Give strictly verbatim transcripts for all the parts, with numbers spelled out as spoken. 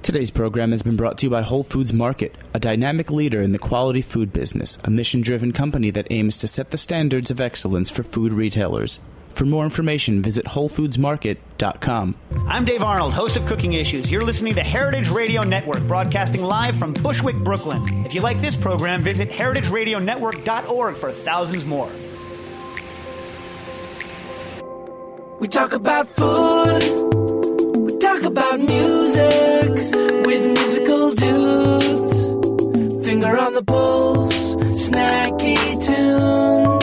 Today's program has been brought to you by Whole Foods Market, a dynamic leader in the quality food business, a mission-driven company that aims to set the standards of excellence for food retailers. For more information, visit whole foods market dot com. I'm Dave Arnold, host of Cooking Issues. You're listening to Heritage Radio Network, broadcasting live from Bushwick, Brooklyn. If you like this program, visit heritage radio network dot org for thousands more. We talk about food. We talk about music with musical dudes. Finger on the pulse, snacky tunes.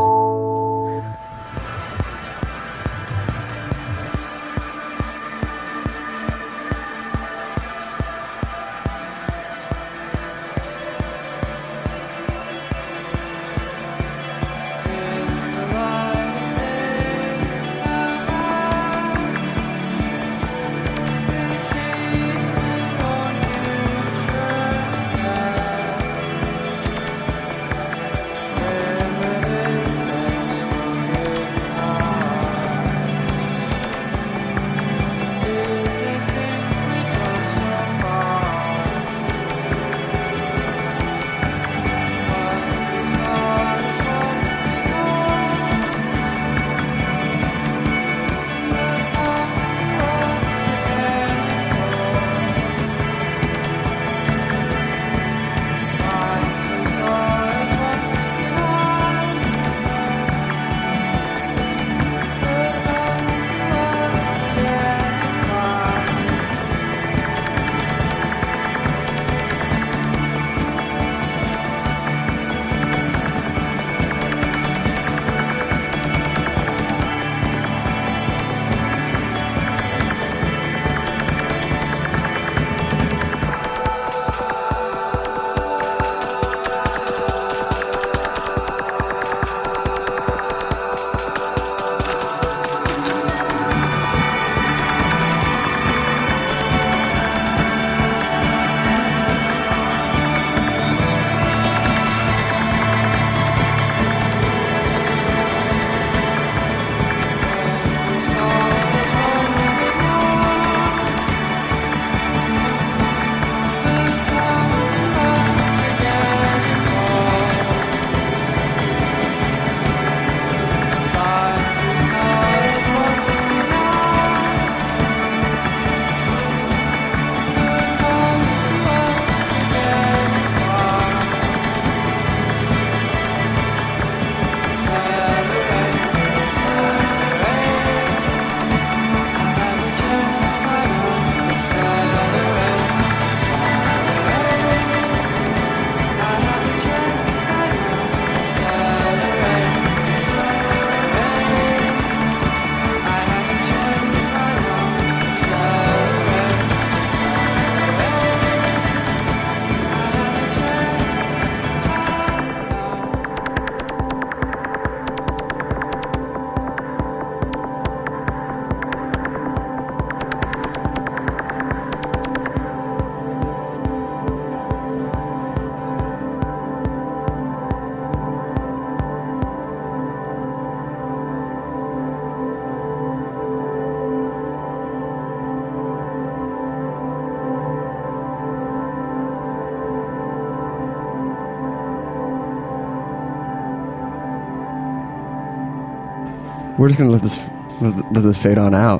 We're just going to let this let this fade on out.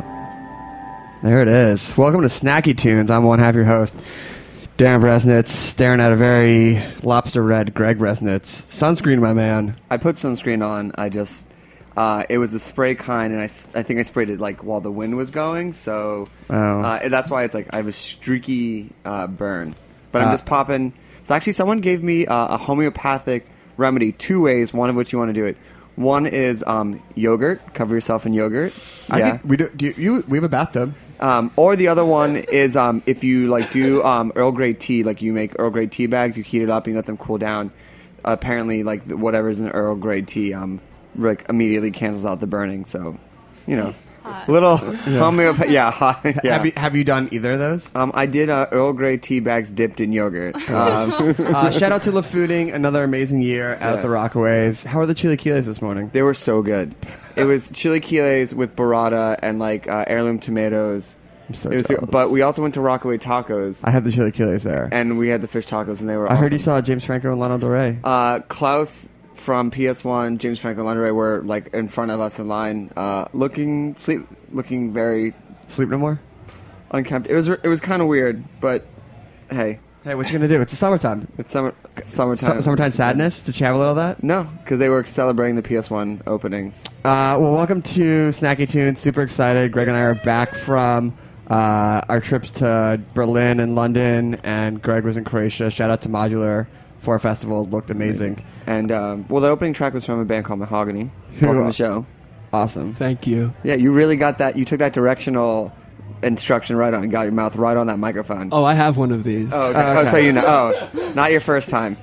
There it is. Welcome to Snacky Tunes. I'm one half your host, Dan Resnitz, staring at a very lobster red Greg Resnitz. Sunscreen, my man. I put sunscreen on. I just, uh, it was a spray kind, and I, I think I sprayed it like while the wind was going, so oh. uh, that's why it's like I have a streaky uh, burn. But I'm Uh, just popping. So actually, someone gave me uh, a homeopathic remedy, two ways, one of which you want to do it. One is um, yogurt. Cover yourself in yogurt. I yeah. think we do. do you, you, we have a bathtub. Um, or the other one is um, if you like do um, Earl Grey tea, like you make Earl Grey tea bags, you heat it up, and you let them cool down. Apparently, like whatever's in Earl Grey tea, um, like immediately cancels out the burning. So, you know, Hot. little homeopathy. Yeah, hot, yeah. Have you have you done either of those? Um, I did uh, Earl Grey tea bags dipped in yogurt. Um, uh, shout out to La Fooding, another amazing year Yeah. at the Rockaways. How are the chilaquiles this morning? They were so good. It was chilaquiles with burrata and like uh, heirloom tomatoes I'm so It was, jealous. but we also went to Rockaway Tacos, I had the chilaquiles there. and we had the fish tacos, and they were I heard you awesome. saw James Franco and Lana Del Rey. Uh, Klaus from P S one, James Franco and Lana Del Rey were like in front of us in line, uh, looking sleep, looking very Sleep no more? unkempt. It was it was kind of weird, but hey, Hey, what you gonna do? It's the summertime. it's summer summertime. Su- summertime sadness? Did you have a little of that? No, because they were celebrating the P S one openings. Uh, well, welcome to Snacky Tunes. Super excited. Greg and I are back from uh, our trips to Berlin and London, and Greg was in Croatia. Shout out to Modular for a festival. It looked amazing. And um, well, the opening track was from a band called Mahogany. Who- Welcome to the show. Awesome. Thank you. Yeah, you really got that. You took that directional instruction right on and got your mouth right on that microphone. Oh, I have one of these. Oh, okay. Oh, Oh, okay. so you know. Oh, not your first time.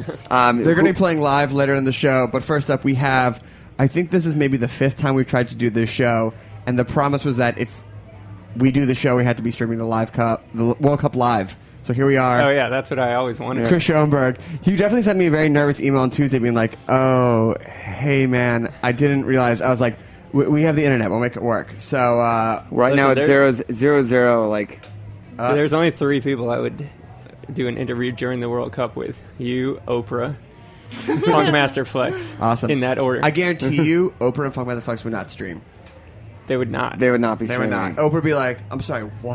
Um, They're going to who- be playing live later in the show, but first up, we have. I think this is maybe the fifth time we've tried to do this show, and the promise was that if we do the show, we had to be streaming the live cup, the World Cup live. So here we are. Oh yeah, that's what I always wanted. Chris Schoenberg. He definitely sent me a very nervous email on Tuesday being like, oh, hey, man, I didn't realize. I was like, we, we have the internet. We'll make it work. So, uh, right now Listen, it's there- zero zero zero. Like uh, There's only three people I would do an interview during the World Cup with: you, Oprah, Funkmaster Flex. awesome. In that order. I guarantee you, Oprah and Funk by the Flex would not stream. they would not. they would not be. They would not. streaming. Oprah would be like, I'm sorry, what?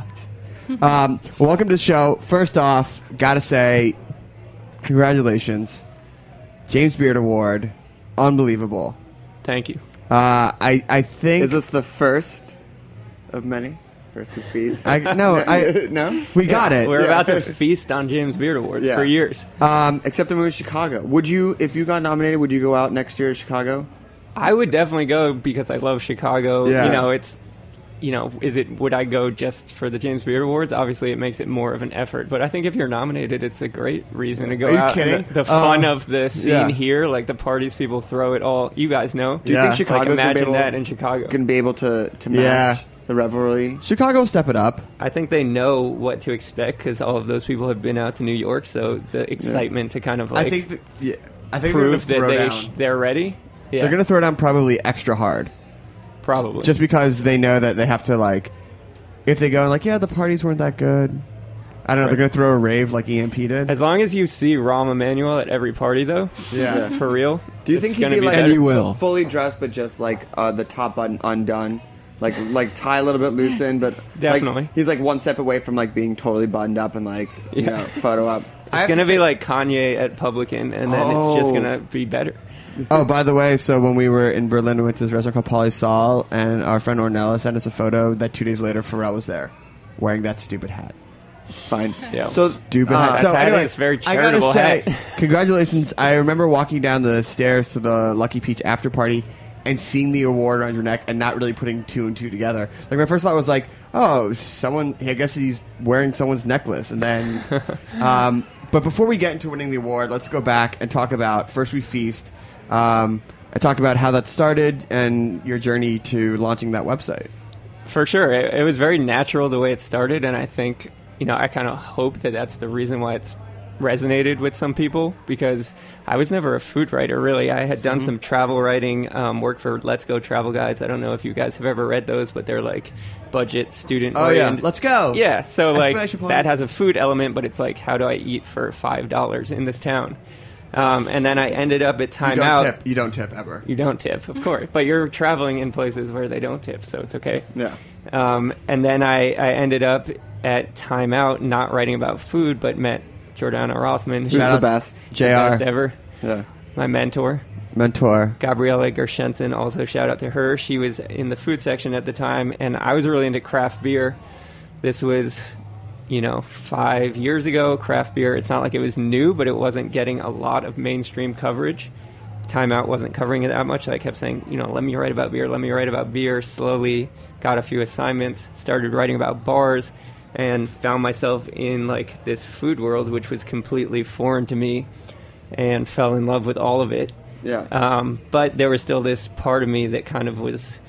um, well, welcome to the show. First off, gotta say, congratulations. James Beard Award. Unbelievable. Thank you. Uh, I, I think... Is this the first of many? First of feast? I, no, I, no. we got it. We're Yeah. about to feast on James Beard Awards Yeah. for years. Um, Except the movie Chicago. Would you, if you got nominated, would you go out next year to Chicago? I would definitely go because I love Chicago. Yeah. You know, it's, you know, is it, would I go just for the James Beard Awards? Obviously, it makes it more of an effort. But I think if you're nominated, it's a great reason to go Are you out. kidding? And The, the fun Uh, of the scene yeah. here, like the parties people throw it all. You guys know. Do you Yeah. think Like, Chicago's gonna be imagine able, that in Chicago. Going to be able to, to match Yeah. the revelry? Chicago will step it up. I think they know what to expect because all of those people have been out to New York. So the excitement to kind of like I think that, yeah, I think they're gonna prove that throw they down. sh- they're ready. Yeah, They're going to throw down probably extra hard. probably. Just because they know that they have to, like, if they go like, yeah, the parties weren't that good. I don't know. They're going to throw a rave like E M P did. as long as you see Rahm Emanuel at every party, though. Yeah. for real. Do you it's think he'd gonna be, be like better. And you will. fu- fully dressed, but just like uh, the top button undone, like like tie a little bit loosened, but like, Definitely. he's like one step away from like being totally buttoned up and like you Yeah. know photo up. I have It's gonna to be say- like Kanye at Publican, and then it's just Oh. gonna be better. Oh, by the way, so when we were in Berlin, we went to this restaurant called Polly Sol, and our friend Ornella sent us a photo that two days later Pharrell was there, wearing that stupid hat. Fine. Yeah. So Stupid uh, hat. So that anyway, is very I gotta charitable say, hat. congratulations. I remember walking down the stairs to the Lucky Peach after party and seeing the award around your neck and not really putting two and two together. Like, my first thought was like, oh, someone, I guess he's wearing someone's necklace. And then, um, but before we get into winning the award, let's go back and talk about First We Feast. Um, and talk about how that started and your journey to launching that website. For sure, it, it was very natural the way it started, and I think you know I kind of hope that that's the reason why it's resonated with some people because I was never a food writer really. I had done Mm-hmm. some travel writing, um, worked for Let's Go Travel Guides. I don't know if you guys have ever read those, but they're like budget student. Oh, yeah. oriented. Let's go. Yeah, so like Exclamation point. that has a food element, but it's like how do I eat for five dollars in this town? Um, and then I ended up at You Time don't Out. tip. You don't tip ever. You don't tip, of course, but you're traveling in places where they don't tip, so it's okay. yeah. Um, and then I, I ended up at Time Out, not writing about food, but met Jordana Rothman, who's Who's Shout the out- best? the J R. best ever, Yeah. my mentor. Mentor. Gabriella Gershenson, also shout out to her. She was in the food section at the time, and I was really into craft beer. This was, you know, five years ago, craft beer. It's not like it was new, but it wasn't getting a lot of mainstream coverage. Time Out wasn't covering it that much. I kept saying, you know, let me write about beer, let me write about beer. Slowly got a few assignments, started writing about bars, and found myself in like this food world, which was completely foreign to me, and fell in love with all of it. Yeah. Um, but there was still this part of me that kind of was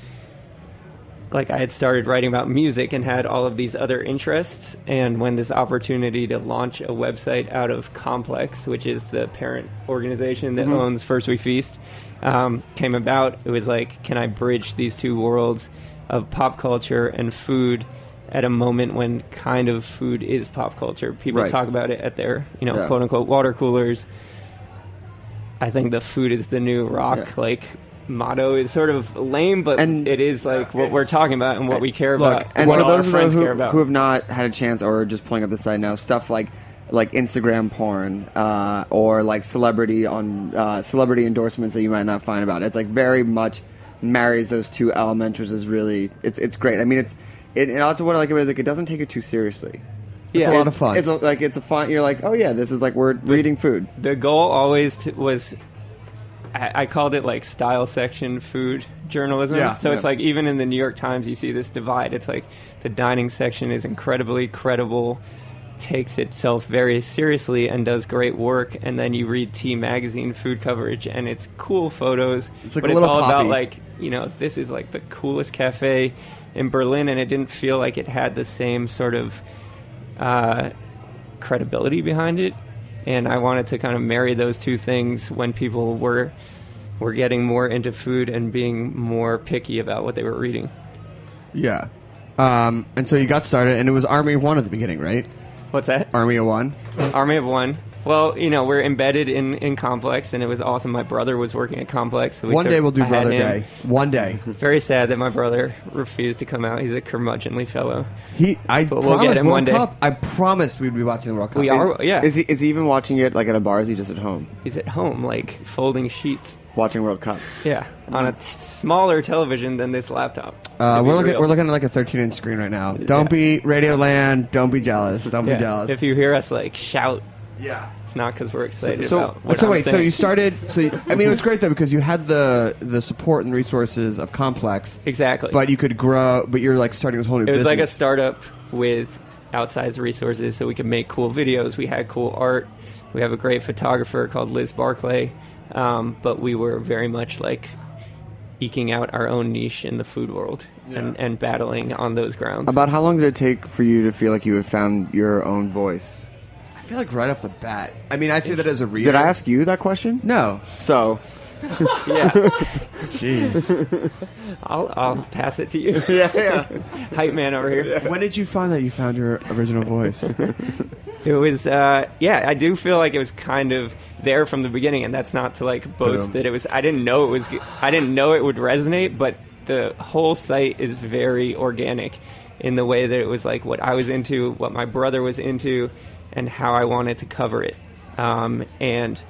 like I had started writing about music and had all of these other interests. And when this opportunity to launch a website out of Complex, which is the parent organization that owns First We Feast, um, came about, it was like, can I bridge these two worlds of pop culture and food at a moment when kind of food is pop culture. People Right. talk about it at their, you know, Yeah. quote unquote water coolers. I think the food is the new rock, Yeah. like, motto is sort of lame, but And- it is like what we're talking about and what we care Look, about, and what for all our those of friends those care who, about. who have not had a chance or are just pulling up the site now, stuff like like Instagram porn uh, or like celebrity on uh, celebrity endorsements that you might not find about. It's like very much marries those two elements, which is really it's it's great. I mean, it's it, and also what I like about it is like it doesn't take it too seriously. It's a Yeah. lot of fun. It's a, like it's a fun. You're like, oh yeah, this is like we're reading food. The goal always t- was, I, I called it like style section food journalism. Yeah. so it's Yeah. like even in the New York Times, you see this divide. It's like the dining section is incredibly credible, takes itself very seriously, and does great work. And then you read T Magazine food coverage, and it's cool photos, It's like but a it's little all poppy. about like, you know, this is like the coolest cafe in Berlin, and it didn't feel like it had the same sort of uh, credibility behind it. And I wanted to kind of marry those two things when people were were getting more into food and being more picky about what they were reading. Yeah. Um, and so you got started, and it was Army of One at the beginning, right? What's that? Army of One. Army of One. Well, you know, we're embedded in, in Complex, and it was awesome. My brother was working at Complex. So we One start- day we'll do I had Brother him. Day. One day. Very sad that my brother refused to come out. He's a curmudgeonly fellow. He, I But we'll promised get him World one day. Cup. I promised we'd be watching the World Cup. We are, yeah. Is he is he even watching it like at a bar? Or is he just at home He's at home, like, folding sheets. watching World Cup? Yeah, on a t- smaller television than this laptop. Uh, to be we're looking. real. We're looking at like a thirteen inch screen right now. Don't be Radioland. Don't be jealous. Don't Yeah. be jealous. If you hear us, like, shout, yeah. it's not because we're excited So- about what So I'm wait. So saying. you started. So you, I mean, it was great though because you had the the support and resources of Complex, Exactly. but you could grow. But you're like starting this whole new. It was business. like a startup with outsized resources so we could make cool videos. We had cool art. We have a great photographer called Liz Barclay. Um, but we were very much like eking out our own niche in the food world and, and battling on those grounds. About how long did it take for you to feel like you had found your own voice? I feel like right off the bat. I mean, I say that as a reader. Did I ask you that question? No. So yeah. Jeez. I'll, I'll pass it to you. yeah, yeah. Hype man over here. When did you find that you found your original voice? It was, uh, yeah, I do feel like it was kind of there from the beginning, and that's not to like boast Boom. that it was. I didn't know it was. g- I didn't know it would resonate, but the whole site is very organic in the way that it was like what I was into, what my brother was into, and how I wanted to cover it. Um, and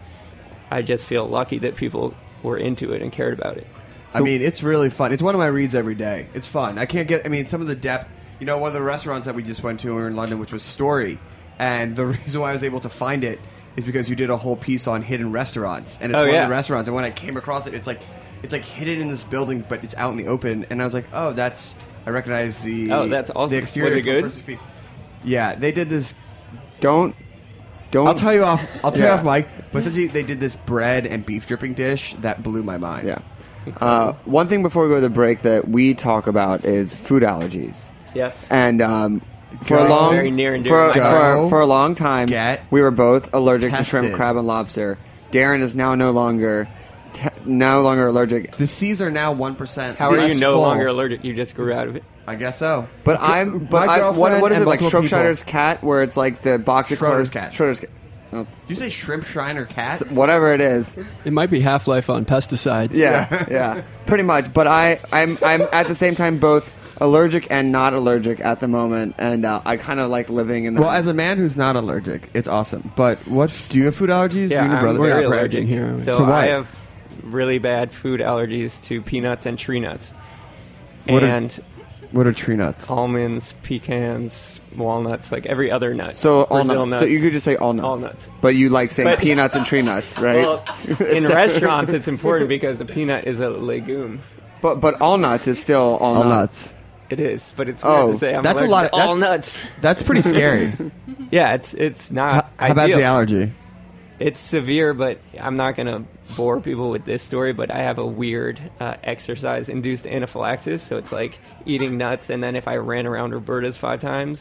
I just feel lucky that people were into it and cared about it. I mean, it's really fun. It's one of my reads every day. It's fun. I can't get. I mean, some of the depth. You know, one of the restaurants that we just went to when we were in London, which was Story, and the reason why I was able to find it is because you did a whole piece on hidden restaurants, and it's Oh, one yeah. of the restaurants. And when I came across it, it's like it's like hidden in this building, but it's out in the open. And I was like, oh, that's. I recognize the. Oh, that's awesome. The exterior Was it from good? First and Feast. Yeah, they did this. Don't don't. I'll tell you off. I'll tell Yeah. you off, Mike. But essentially, they did this bread and beef dripping dish that blew my mind. Yeah. Uh, one thing before we go to the break that we talk about is food allergies, Yes. and um, for Go. a long Very near and dear for, to my for, heart. for a long time, Get we were both allergic to shrimp, tested. crab, and lobster. Darren is now no longer te- no longer allergic, The C's are now one percent. How are you no longer allergic? You just grew out of it. I guess so. but I'm. But My I, girlfriend what, what is and it like? multiple people- Shropshire's cat, where it's like the box of Schroeder's clothes- cat. Schroeder's cat. Oh, Did you say shrimp shriner cat? s- whatever it is. It might be Half-Life on pesticides. Yeah, yeah, pretty much. But I, I'm, I'm at the same time both allergic and not allergic at the moment, and uh, I kind of like living in the. Well, as a man who's not allergic, it's awesome. But what do you have food allergies? Yeah, you and your I'm brother? We're very not allergic. bragging here. So To what? I have really bad food allergies to peanuts and tree nuts, What are- and What are tree nuts? almonds, pecans, walnuts, like every other nut. so all Brazil nuts. nuts. So you could just say all nuts. All nuts. But you like saying But- peanuts and tree nuts, right? Well, in restaurants, it's important because the peanut is a legume. but but all nuts is still all, All nuts. nuts. It is, but it's Oh, weird to say I'm that's a allergic lot to of- that- all nuts. That's pretty scary. Yeah, it's it's how not how bad's ideal. the allergy? It's severe, but I'm not going to bore people with this story, but I have a weird uh, exercise-induced anaphylaxis, so it's like eating nuts, and then if I ran around Roberta's five times,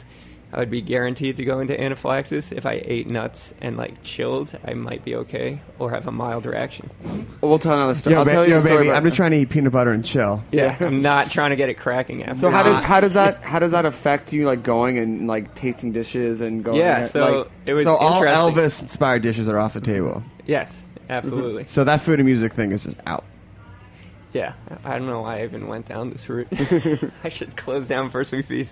I would be guaranteed to go into anaphylaxis. If I ate nuts and like chilled, I might be okay or have a mild reaction. We'll tell another story. Yo, I'll ba- tell you yo a story baby, about- I'm just trying to eat peanut butter and chill. Yeah, I'm not trying to get it cracking after. So how does how does that how does that affect you, like going and like tasting dishes and going? Yeah, like, so it was So all interesting. Elvis inspired dishes are off the table. Yes, absolutely. So that food and music thing is just out. Yeah, I don't know why I even went down this route. I should close down First We Feast.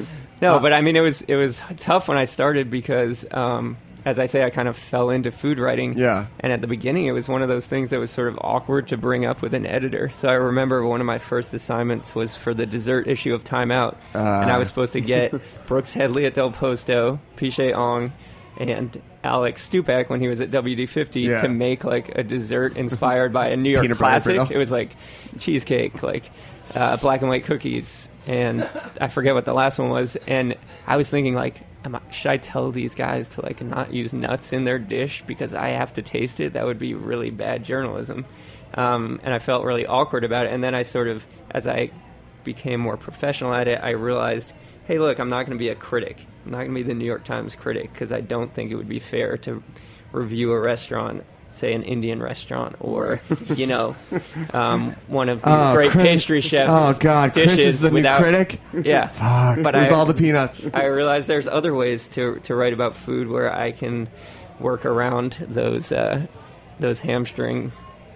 No, but I mean, it was it was tough when I started because, um, as I say, I kind of fell into food writing. Yeah. And at the beginning, it was one of those things that was sort of awkward to bring up with an editor. So I remember one of my first assignments was for the dessert issue of Time Out. Uh. And I was supposed to get Brooks Headley at Del Posto, Piche Ong, and Alex Stupak when he was at W D fifty Yeah. to make like a dessert inspired by a New York Peanut butter classic. brittle. It was like cheesecake, like uh, black and white cookies, and I forget what the last one was. And I was thinking like, am I, should I tell these guys to like not use nuts in their dish because I have to taste it? That would be really bad journalism. Um, and I felt really awkward about it. And then I sort of, as I became more professional at it, I realized, hey, look, I'm not going to be a critic. I'm not going to be the New York Times critic because I don't think it would be fair to review a restaurant, say an Indian restaurant, or, you know, um, one of these Oh, great Chris- pastry chefs' Oh God, dishes Chris is the without, new critic. Yeah. Fuck. But Where's I- all the peanuts? I realized there's other ways to to write about food where I can work around those uh, those hamstring,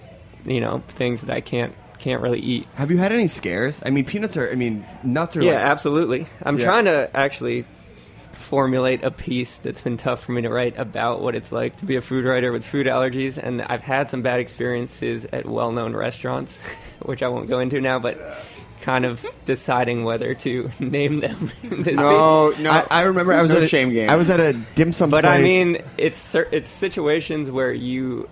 you know, things that I can't can't really eat. Have you had any scares? I mean, peanuts are. I mean, nuts are. Yeah, like, absolutely. I'm Yeah. trying to actually formulate a piece that's been tough for me to write about what it's like to be a food writer with food allergies, and I've had some bad experiences at well-known restaurants, which I won't go into now, but kind of deciding whether to name them. in this No, no. I, I remember I was No at a, shame game. I was at a dim sum But place. I mean, it's cer- it's situations where you,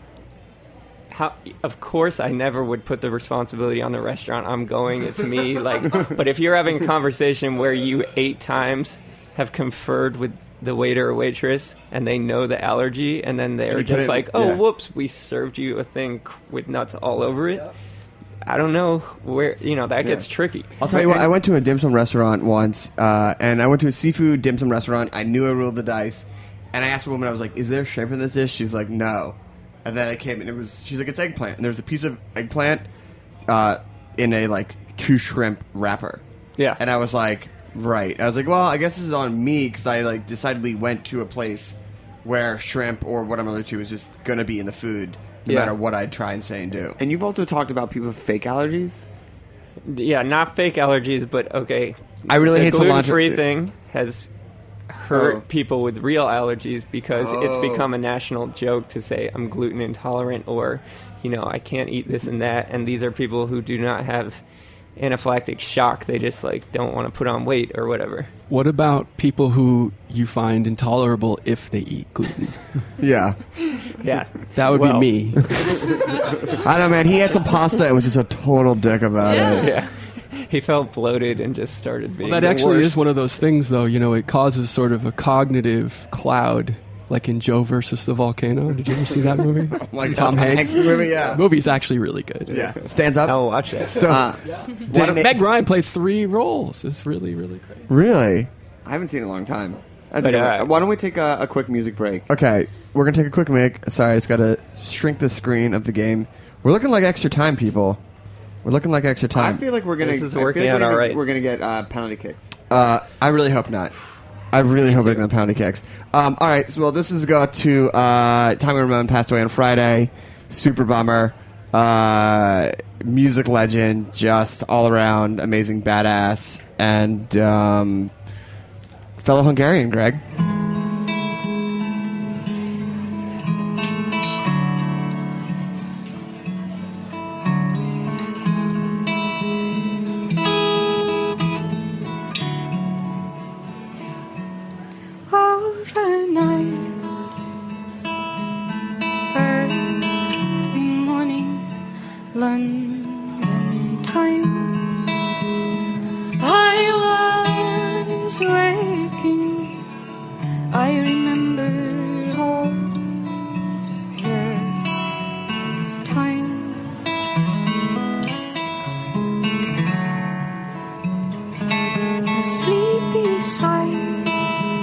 how, of course, I never would put the responsibility on the restaurant. I'm going, it's me. Like, but if you're having a conversation where you eight times have conferred with the waiter or waitress and they know the allergy, and then they're You put just it- like, "Oh, yeah. whoops, we served you a thing c- with nuts all over it." I don't know where, you know, that gets tricky. I'll tell you what. I went to a dim sum restaurant once, uh, and I went to a seafood dim sum restaurant. I knew I rolled the dice, and I asked a woman. I was like, "Is there shrimp in this dish?" She's like, "No." And then I came and it was. She's like, "It's eggplant." And there's a piece of eggplant uh, in a like two shrimp wrapper. Yeah. And I was like, right. I was like, well, I guess this is on me because I like decidedly went to a place where shrimp or what I'm allergic to is just gonna be in the food, no Yeah. matter what I try and say and do. And you've also talked about people with fake allergies. Yeah, not fake allergies, but okay. I really the hate to launch gluten-free it- thing has hurt Oh. people with real allergies because it's Oh. become a national joke to say I'm gluten intolerant or, you know, I can't eat this and that. And these are people who do not have anaphylactic shock. They just like don't want to put on weight or whatever. What about people who you find intolerable if they eat gluten? Yeah. Yeah, That would Well, be me. I don't know, man. He had some pasta and was just a total dick about it. Yeah, he felt bloated and just started being. Well, that the actually worst. is one of those things, though. You know, it causes sort of a cognitive cloud, like in Joe versus the Volcano. Did you ever see that movie? Like Tom Hanks. movie, yeah. The movie's actually really good. Yeah. Stands up. I'll watch that. Uh, Did it- Meg Ryan played three roles. It's really, really great. Really? I haven't seen it in a long time. That's But, good. uh, Why don't we take a, a quick music break? Okay, we're gonna take a quick break. Sorry, I just gotta shrink the screen of the game. We're looking like extra time, people. We're looking like extra I time. feel like we're gonna. This is I feel working like out we're gonna, all right. We're gonna get uh, penalty kicks. Uh, I really hope not. I really hope we're gonna pound kicks. Um, all right, so well, this is go to uh, Tommy Ramone passed away on Friday. Super bummer. Uh, music legend, just all around amazing badass, and um, fellow Hungarian, Greg. Overnight, early morning, London time. I was waking. I remember all the time. A sleepy sight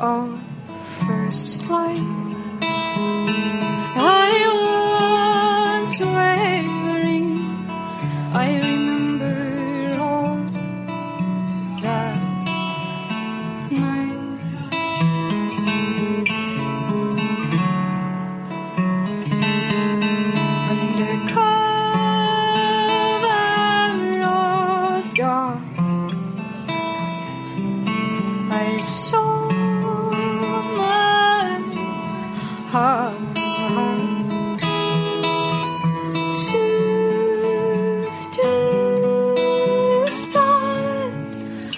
of first light. I was wavering. I remember all that night. Under cover of dark, I saw my heart soothed to start.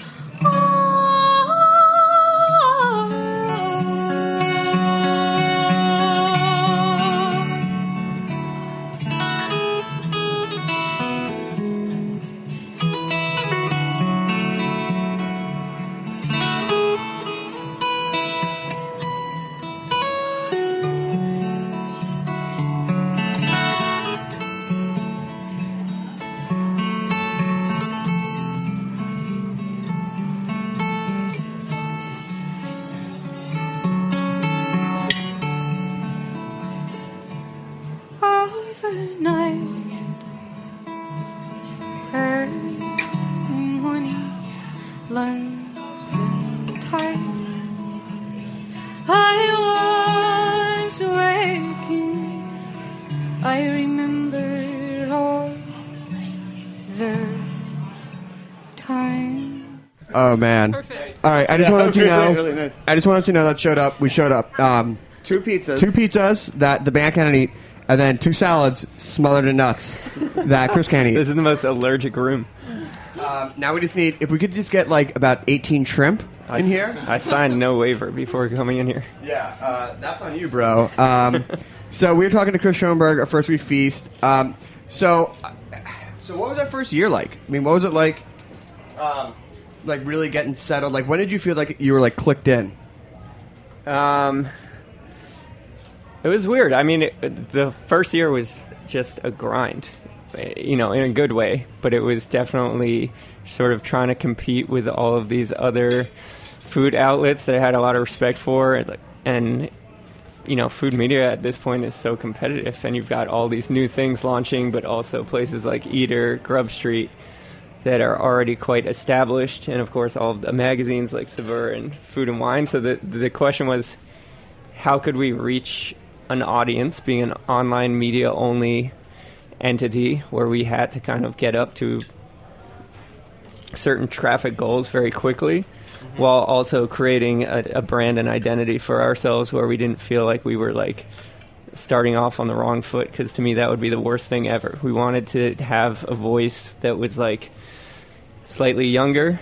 Overnight, early morning, London tide. I was waking. I remember all the time. Oh man! Perfect. All right, I just Yeah, want to let you really, know. really nice. I just want to let you know that showed up. We showed up. Um, Two pizzas. two pizzas that the band can't eat, and then two salads smothered in nuts that Chris can't eat. This is the most allergic room. Um, now we just need, if we could just get like about eighteen shrimp I in s- here. I signed no waiver before coming in here. Yeah, uh, that's on you, bro. Um, so we were talking to Chris Schoenberg, our first week feast. Um, so, so what was that first year like? I mean, what was it like? Um, like really getting settled. Like, when did you feel like you were like clicked in? Um, it was weird. I mean, it, the first year was just a grind, you know, in a good way. But it was definitely sort of trying to compete with all of these other food outlets that I had a lot of respect for. And, you know, food media at this point is so competitive. And you've got all these new things launching, but also places like Eater, Grub Street, that are already quite established, and of course all of the magazines like Saveur and Food and Wine. So the the question was, how could we reach an audience, being an online media only entity, where we had to kind of get up to certain traffic goals very quickly, mm-hmm. while also creating a, a brand and identity for ourselves, where we didn't feel like we were like starting off on the wrong foot, because to me that would be the worst thing ever. We wanted to have a voice that was like slightly younger,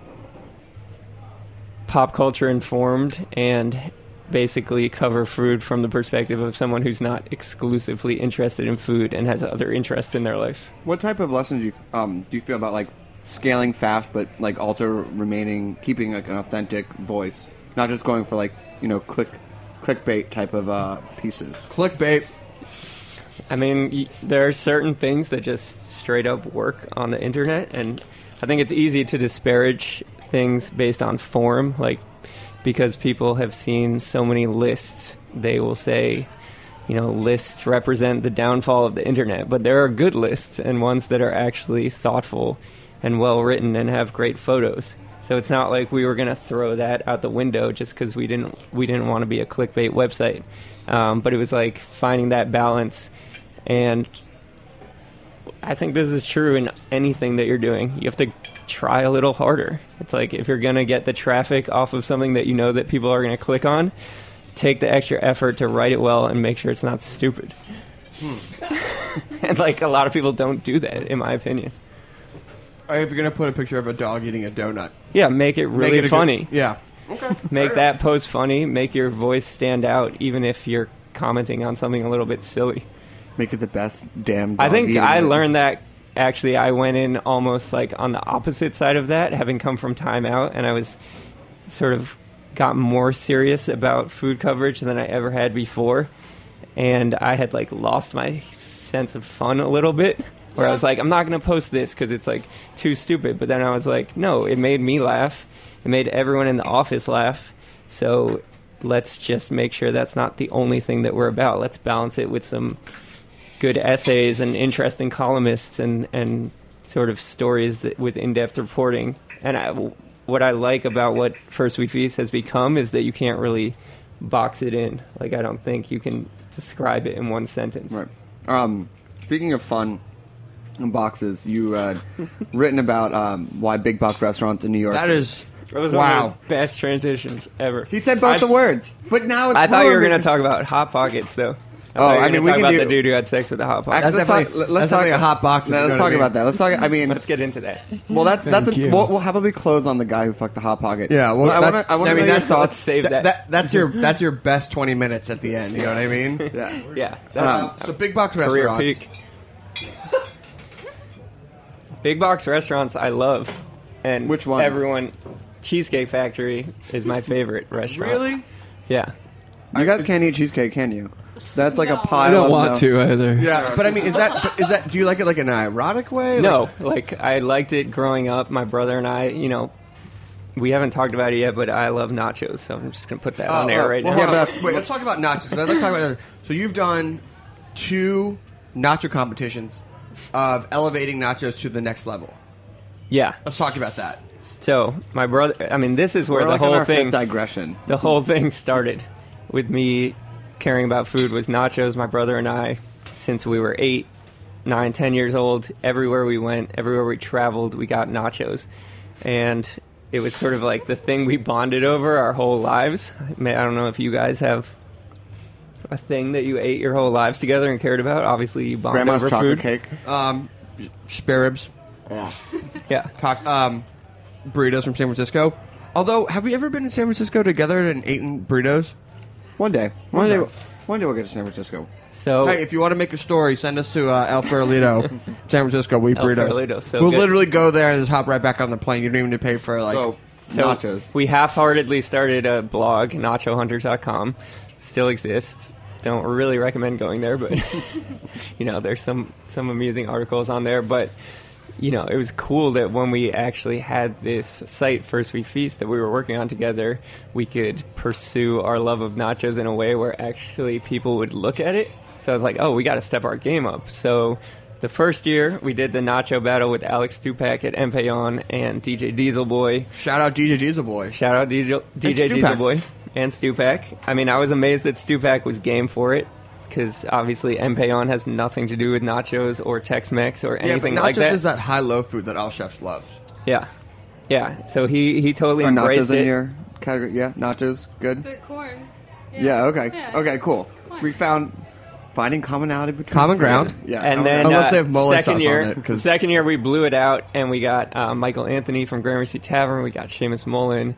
pop culture informed, and basically cover food from the perspective of someone who's not exclusively interested in food and has other interests in their life. What type of lessons do you, um, do you feel about like scaling fast, but like also remaining, keeping like an authentic voice, not just going for like, you know, click clickbait type of uh, pieces? Clickbait. I mean, y- there are certain things that just straight up work on the internet, and I think it's easy to disparage things based on form, like because people have seen so many lists, they will say, you know, lists represent the downfall of the internet, but there are good lists and ones that are actually thoughtful and well written and have great photos. So it's not like we were going to throw that out the window just because we didn't we didn't want to be a clickbait website. Um, but it was like finding that balance. And I think this is true in anything that you're doing. You have to try a little harder. It's like if you're going to get the traffic off of something that you know that people are going to click on, take the extra effort to write it well and make sure it's not stupid. Hmm. And like a lot of people don't do that, in my opinion. Or if you're going to put a picture of a dog eating a donut. Yeah, make it really Make it a funny. Good, yeah. Okay. Make that post funny. Make your voice stand out, even if you're commenting on something a little bit silly. Make it the best damn dog I think eating I it. learned that, actually, I went in almost like on the opposite side of that, having come from Time Out, and I was sort of got more serious about food coverage than I ever had before. And I had like lost my sense of fun a little bit, where I was like, I'm not going to post this because it's like too stupid. But then I was like, no, it made me laugh. It made everyone in the office laugh. So let's just make sure that's not the only thing that we're about. Let's balance it with some good essays and interesting columnists and, and sort of stories that, with in-depth reporting. And I, what I like about what First We Feast has become is that you can't really box it in. Like, I don't think you can describe it in one sentence. Right. Um, speaking of fun boxes, you uh, written about um, why big box restaurants in New York. That is That was wow. one of the best transitions ever. He said both I, the words, but now it's I thought you were ruined. going to talk about Hot Pockets, though. I Oh, thought you were I gonna mean, we talk can about do- the dude who had sex with the Hot Pocket. That's Let's definitely, talk- let's that's talk- definitely a hot box. if No, you know let's what talk I mean. about that. Let's talk. I mean, Let's get into that. well, that's that's a, Thank you. we'll, we'll have a close on the guy who fucked the hot pocket. Yeah, well, I that- want to. I want I to mean, know your that's- thoughts. Let's save That, that. that, that's your that's your best twenty minutes at the end. You know what I mean? Yeah. Yeah, that's Um, So big box career restaurants. peak. Big box restaurants, I love, and Which ones? Everyone, Cheesecake Factory is my favorite restaurant. Really? Yeah. You guys can't eat cheesecake, can you? That's like a No. pile. I don't of want no- to either. Yeah, but I mean, is that but is that? Do you like it like in an erotic way? No, like I liked it growing up. My brother and I, you know, we haven't talked about it yet, but I love nachos, so I'm just gonna put that Like, on air uh, right well, now. hold on. Yeah, but- Wait, let's talk about nachos. Let's talk about so you've done two nacho competitions of elevating nachos to the next level. Yeah. Let's talk about that. So my brother, I mean, this is where We're the like on whole our thing, fifth digression. the whole thing started with me caring about food. Was nachos. My brother and I, since we were eight, nine, ten years old, everywhere we went, everywhere we traveled, we got nachos, and it was sort of like the thing we bonded over our whole lives. I mean, I don't know if you guys have a thing that you ate your whole lives together and cared about. Obviously, you bonded Grandma's over chocolate food. cake. Um, spare ribs, Yeah. Yeah. talk, um, burritos from San Francisco. Although, have we ever been in San Francisco together and eaten burritos? One day. One day. Okay. One day we'll get to San Francisco. So Hey, if you want to make a story, send us to uh, El Farolito, San Francisco. We eat El burritos. Farolito, so we'll good. literally go there and just hop right back on the plane. You don't even need to pay for like. So, So nachos. we half-heartedly started a blog, nacho hunters dot com. Still exists. Don't really recommend going there, but you know, there's some some amusing articles on there. But you know, it was cool that when we actually had this site, First We Feast, that we were working on together, we could pursue our love of nachos in a way where actually people would look at it. So I was like, oh, we got to step our game up. So the first year, we did the nacho battle with Alex Stupak at Empeon and D J Diesel Boy. Shout out D J Diesel Boy. Shout out D J, D J Stupak. Diesel Boy and Stupak. I mean, I was amazed that Stupak was game for it, because obviously Empeon has nothing to do with nachos or Tex-Mex or Yeah, but anything nachos like that. is that high-low food that all chefs love. Yeah. Yeah. So he, he totally Are embraced nachos in it. your category? Yeah, nachos. Good. The corn. Yeah. Okay. Yeah. Okay. Cool. We found finding commonality between Common ground. Yeah. And common then ground. Unless uh, they have mole second sauce year, on it, 'cause- second year we blew it out, and we got uh, Michael Anthony from Gramercy Tavern. We got Seamus Mullen,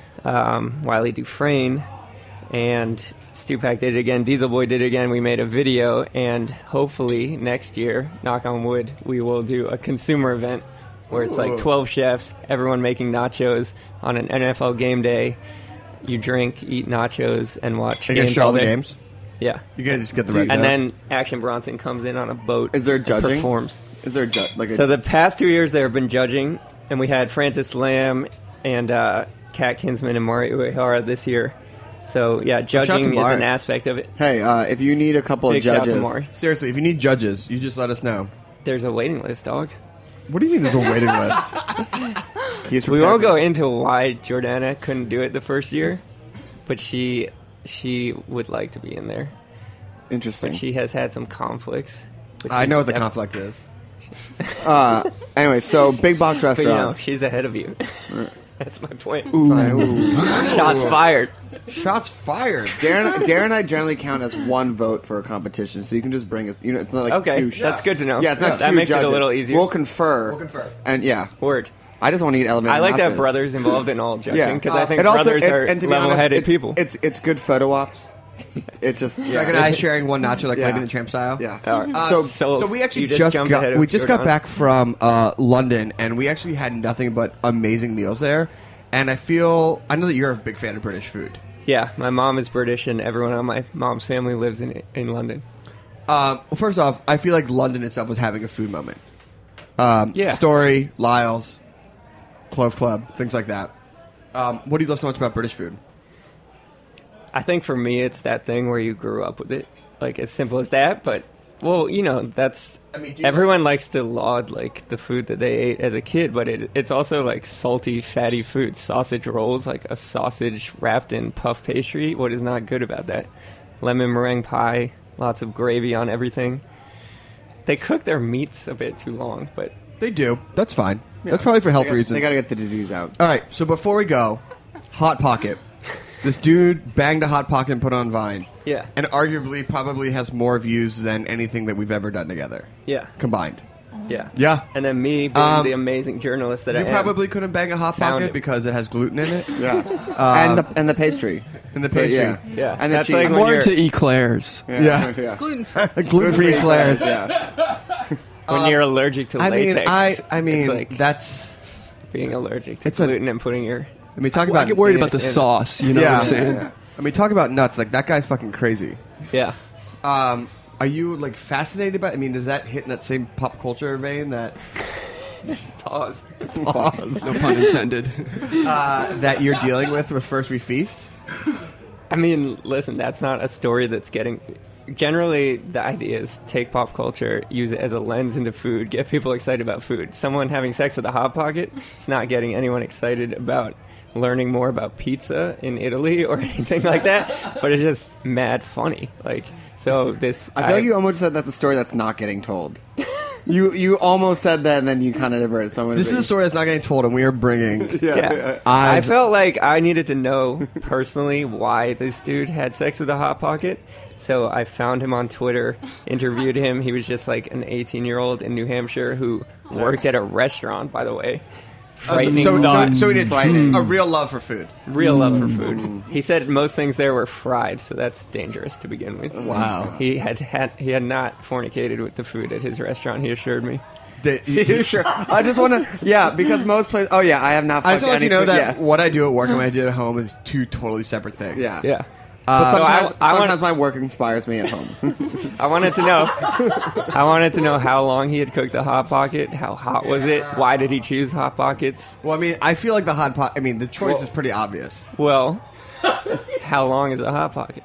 um, Wiley Dufresne, and Stupak did it again. Diesel Boy did it again. We made a video, and hopefully next year, knock on wood, we will do a consumer event where it's like Ooh. twelve chefs, everyone making nachos on an N F L game day. You drink, eat nachos, and watch Are you gonna games show all all the day. games? Yeah. You guys just get the right. And then Action Bronson comes in on a boat. Is there and judging? Performs. Is there a ju- like a So the past two years, there have been judging, and we had Francis Lamb and uh, Kat Kinsman and Mari Uehara this year. So yeah, judging is Mari. an aspect of it. Hey, uh, if you need a couple Big of shout out judges, to Mari. seriously, if you need judges, you just let us know. There's a waiting list, dog. What do you mean there's a waiting list? he's We won't prepared. go into why Jordana couldn't do it the first year, but she she would like to be in there. Interesting. But she has had some conflicts. which I is know what the def- conflict is. Uh, anyway, so big box But you know, restaurants. she's ahead of you. That's my point. Ooh. Shots fired. Shots fired. Darren, Darren and I generally count as one vote for a competition, so you can just bring us. You know, it's not like Okay, two. that's good to know. Yeah, it's not That two makes it a judges. little easier. We'll confer. We'll confer. And yeah, Word. I just want to eat elevated. I like to have nachos. brothers involved in all judging, Yeah, because I think And also- brothers and- are and to be honest, level-headed it's- people. It's it's good photo ops. It's just yeah. Dragon Eye sharing one nacho like Yeah. Lady in the Tramp style. Yeah. All right. Uh, So- Sold. So we actually You just, just jumped got ahead of we just got Jordan. back from uh, London, and we actually had nothing but amazing meals there. And I feel I know that you're a big fan of British food. Yeah, my mom is British, and everyone on my mom's family lives in in London. Um, well, first off, I feel like London itself was having a food moment. Um, Yeah. Story, Lyle's, Clove Club, things like that. Um, what do you love so much about British food? I think for me, it's that thing where you grew up with it, like as simple as that. But well, you know, that's I mean, do you everyone likes to laud like the food that they ate as a kid, but it, it's also like salty, fatty food. Sausage rolls, like a sausage wrapped in puff pastry. What is not good about that? Lemon meringue pie, lots of gravy on everything. They cook their meats a bit too long, but They do. That's fine. That's probably for health They got- reasons. They got to get the disease out. All right, so before we go, Hot Pocket. This dude banged a Hot Pocket and put it on Vine. yeah, And arguably probably has more views than anything that we've ever done together. yeah, Combined. yeah, Yeah. And then me being Um, the amazing journalist that You I am. probably couldn't bang a Hot Found Pocket it. because it has gluten in it. Yeah. and the and the pastry. And the So, pastry. yeah. Yeah, And the that's cheese. like I'm when more you're, into eclairs. Yeah. yeah. Gluten-free. Gluten-free eclairs. Yeah. when you're allergic to I mean, latex. I, I it's mean, like that's... being allergic to it's a- gluten and putting your. I mean, talk Well, I about... get worried about the penis in- sauce. You know Yeah. what I'm saying? Yeah. I mean, talk about nuts. Like, that guy's fucking crazy. Yeah. Um, are you, like, fascinated by... I mean, does that hit in that same pop culture vein that... Pause. No pun intended. uh, that you're dealing with with First We Feast? I mean, listen, that's not a story that's getting. Generally, the idea is take pop culture, use it as a lens into food, get people excited about food. Someone having sex with a Hot Pocket is not getting anyone excited about learning more about pizza in Italy or anything like that, but it's just mad funny. Like, so this. I feel like you almost said that's a story that's not getting told. you you almost said that, and then you kind of diverted. So I'm gonna This is be- a story that's not getting told, and we are bringing... Yeah. I Eyes- felt like I needed to know personally why this dude had sex with a Hot Pocket. So I found him on Twitter, interviewed him. He was just like an eighteen-year-old in New Hampshire who worked at a restaurant, by the way. Frightening so, so, thought. so he did Frightening. a real love for food. Real love for food. He said most things there were fried, so that's dangerous to begin with. Wow. He had, had he had not fornicated with the food at his restaurant, he assured me. Did- You sure? I just want to, yeah, because most places. Oh yeah, I have not. I Fucked just want you to know any that food- what I do at work and what I do at home is two totally separate things. Yeah, Yeah. But Uh, so I- sometimes, I wanna- sometimes my work inspires me at home. I wanted to know. I wanted to know how long he had cooked the Hot Pocket. How hot was it? Why did he choose Hot Pockets? Well, I mean, I feel like the hot pot. I mean, the choice Well- is pretty obvious. Well, how long is a Hot Pocket?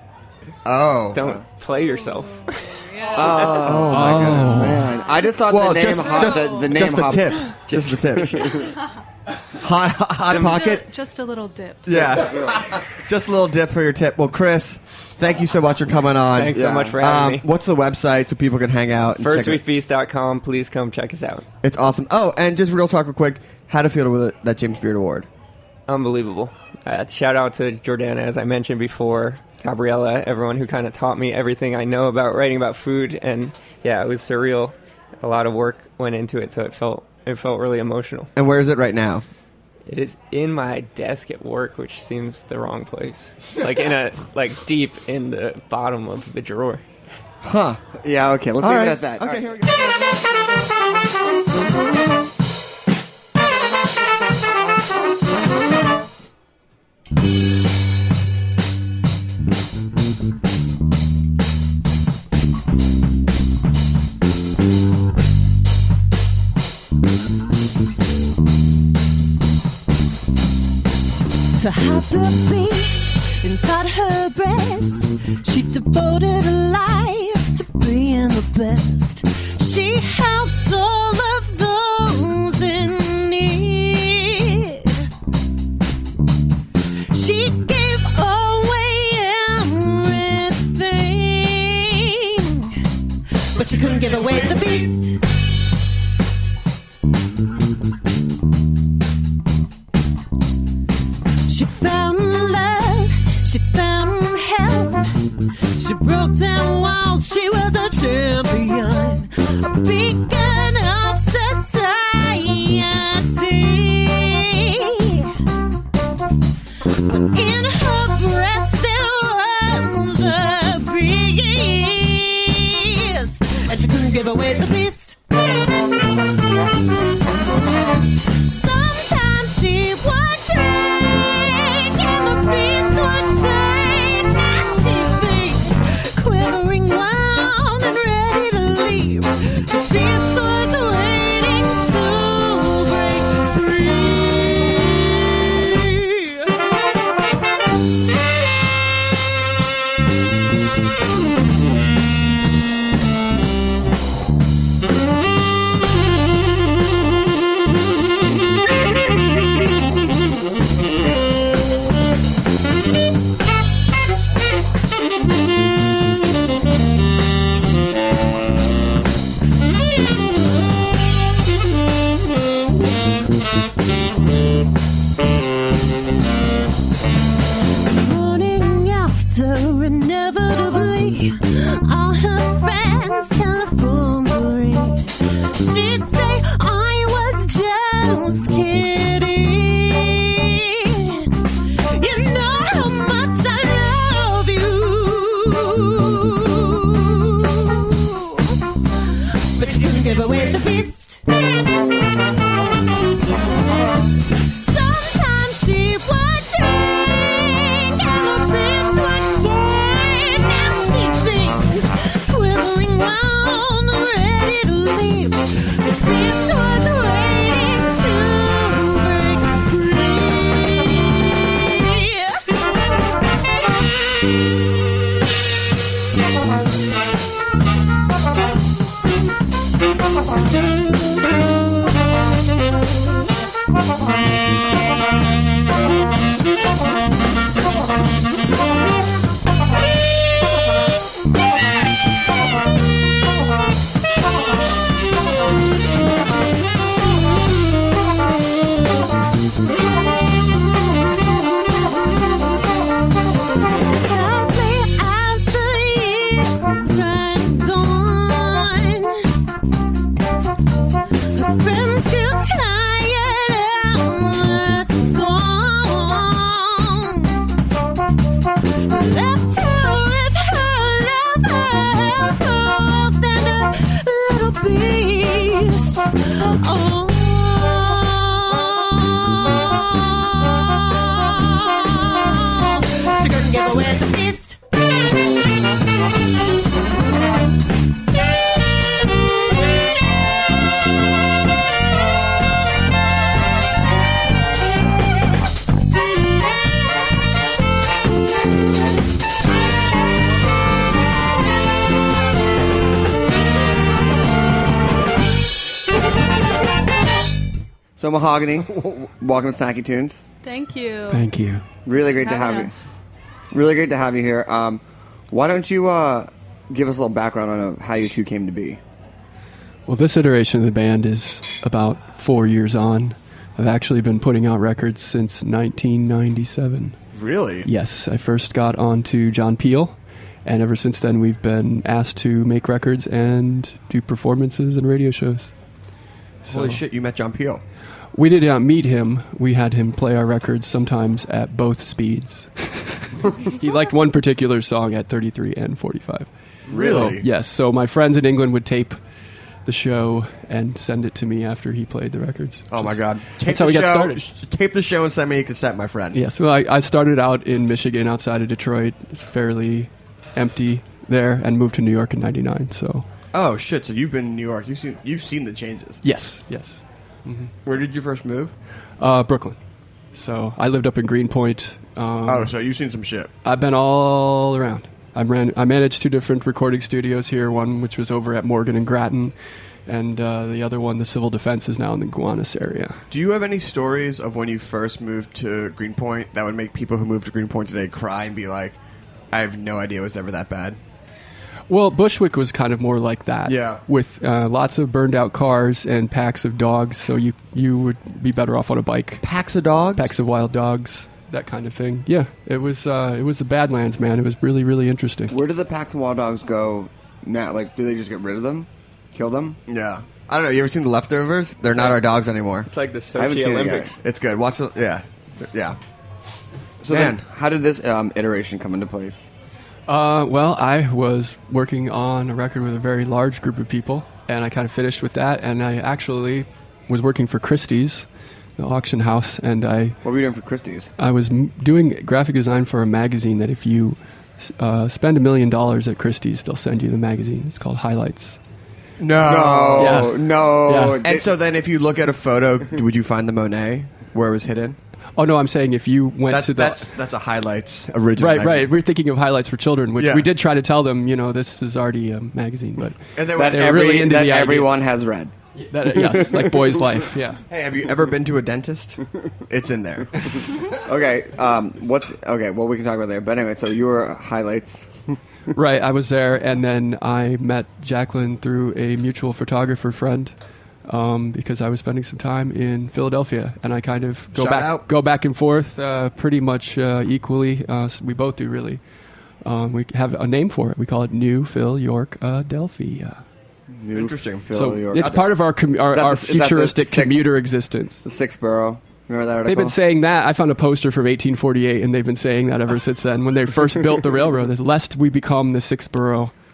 Oh, Don't play yourself. Oh, my god, man! I just thought well, the name just hot, just, the, the name just the hot, tip, just the tip. hot hot, hot Just a- pocket. Just a little dip. Yeah, just a little dip for your tip. Well, Chris, thank you so much for coming on. Thanks Yeah. so much for having Um, me. what's the website so people can hang out? and first check we it- feast dot com. Please come check us out. It's awesome. Oh, and just real talk, real quick. How to feel with it, that James Beard Award? Unbelievable. Uh, shout out to Jordana, as I mentioned before, Gabriella, everyone who kind of taught me everything I know about writing about food. And yeah, it was surreal. A lot of work went into it, so it felt it felt really emotional. And where is it right now? It is in my desk at work, which seems the wrong place. Like in a like deep in the bottom of the drawer. Huh? Yeah, okay, let's All leave right. it at that. Okay, All right. here we go. To have the beat inside her breast, she devoted her life to being the best. She helped all of those in need. She gave away everything, but she couldn't give away the beast. She found love, she found health. She broke down walls, she was a champion, a beacon of society. But in her breast there was a beast, and she couldn't give away the beast. Sometimes she would drink, and the beast would say nasty things, quivering wild and ready to leave. The beast would beast. Sometimes she would drink, and the beast would say nasty things, twittering round, ready to leave. The beast was waiting to break Sadly, as the years dragged on, her friends grew tired of the song. Left to rip her lover, wolf and a little beast. Oh. She couldn't get away with the beast. So Mahogany, welcome to Snacky Tunes. Thank you. Thank you. Really great to Having have us. you. Really great to have you here. Um, why don't you uh, give us a little background on uh, how you two came to be? Well, this iteration of the band is about four years on. I've actually been putting out records since nineteen ninety-seven. Really? Yes, I first got onto John Peel, and ever since then we've been asked to make records and do performances and radio shows. Holy shit, you met John Peel. We did not meet him. We had him play our records sometimes at both speeds. He liked one particular song at thirty-three and forty-five. Really? So, yes, so my friends in England would tape the show and send it to me after he played the records. Oh my god. Tape That's how the we got show, started. sh- Tape the show and send me a cassette, my friend. Yes, well, I, I started out in Michigan outside of Detroit. It's fairly empty there, and moved to New York in ninety-nine, so... Oh shit, so you've been in New York. You've seen you've seen the changes. Yes, yes. Mm-hmm. Where did you first move? Uh, Brooklyn. So I lived up in Greenpoint. Um, Oh, so you've seen some shit. I've been all around. I ran. I managed two different recording studios here. One which was over at Morgan and Grattan, and uh, the other one, the Civil Defense, is now in the Gowanus area. Do you have any stories of when you first moved to Greenpoint that would make people who moved to Greenpoint today cry and be like, I have no idea it was ever that bad? Well, Bushwick was kind of more like that. Yeah. With uh, lots of burned out cars and packs of dogs, so you you would be better off on a bike. Packs of dogs? Packs of wild dogs, that kind of thing. Yeah, it was uh, it was the Badlands, man. It was really, really interesting. Where do the packs of wild dogs go now? Like, do they just get rid of them? Kill them? Yeah. I don't know. You ever seen The Leftovers? They're not our dogs anymore. It's like the I haven't Sochi seen it Olympics. yet. It's good. Watch the... Yeah. Yeah. So Man. then, how did this um, iteration come into place? Uh, well, I was working on a record with a very large group of people, and I kind of finished with that, and I actually was working for Christie's, the auction house, and I... What were you doing for Christie's? I was m- doing graphic design for a magazine that if you uh, spend a million dollars at Christie's, they'll send you the magazine. It's called Highlights. No. No, Yeah. no. Yeah. And so then if you look at a photo, would you find the Monet where it was hidden? Oh, no, I'm saying if you went That's to the... that's that's a Highlights original. Right, magazine. right. We're thinking of Highlights for Children, which Yeah. we did try to tell them, you know, this is already a magazine, but And they that went, they're every, really into that the idea. everyone has read. that, yes, like Boy's Life, yeah. hey, have you ever been to a dentist? It's in there. Okay, um, what's okay? Well, we can talk about there. But anyway, so you were Highlights. Right, I was there, and then I met Jacqueline through a mutual photographer friend um, because I was spending some time in Philadelphia, and I kind of go Shout back, out. go back and forth, uh, pretty much uh, equally. Uh, s- we both do, really. Um, we have a name for it. We call it New Phil York Adelphia. Interesting. Phil So York. it's part of our com- our, Is that our the- is that the futuristic six- commuter existence. the sixth borough. Remember that article? They've been saying that. I found a poster from eighteen forty-eight, and they've been saying that ever since then. When they first built the railroad, is lest we become the sixth borough.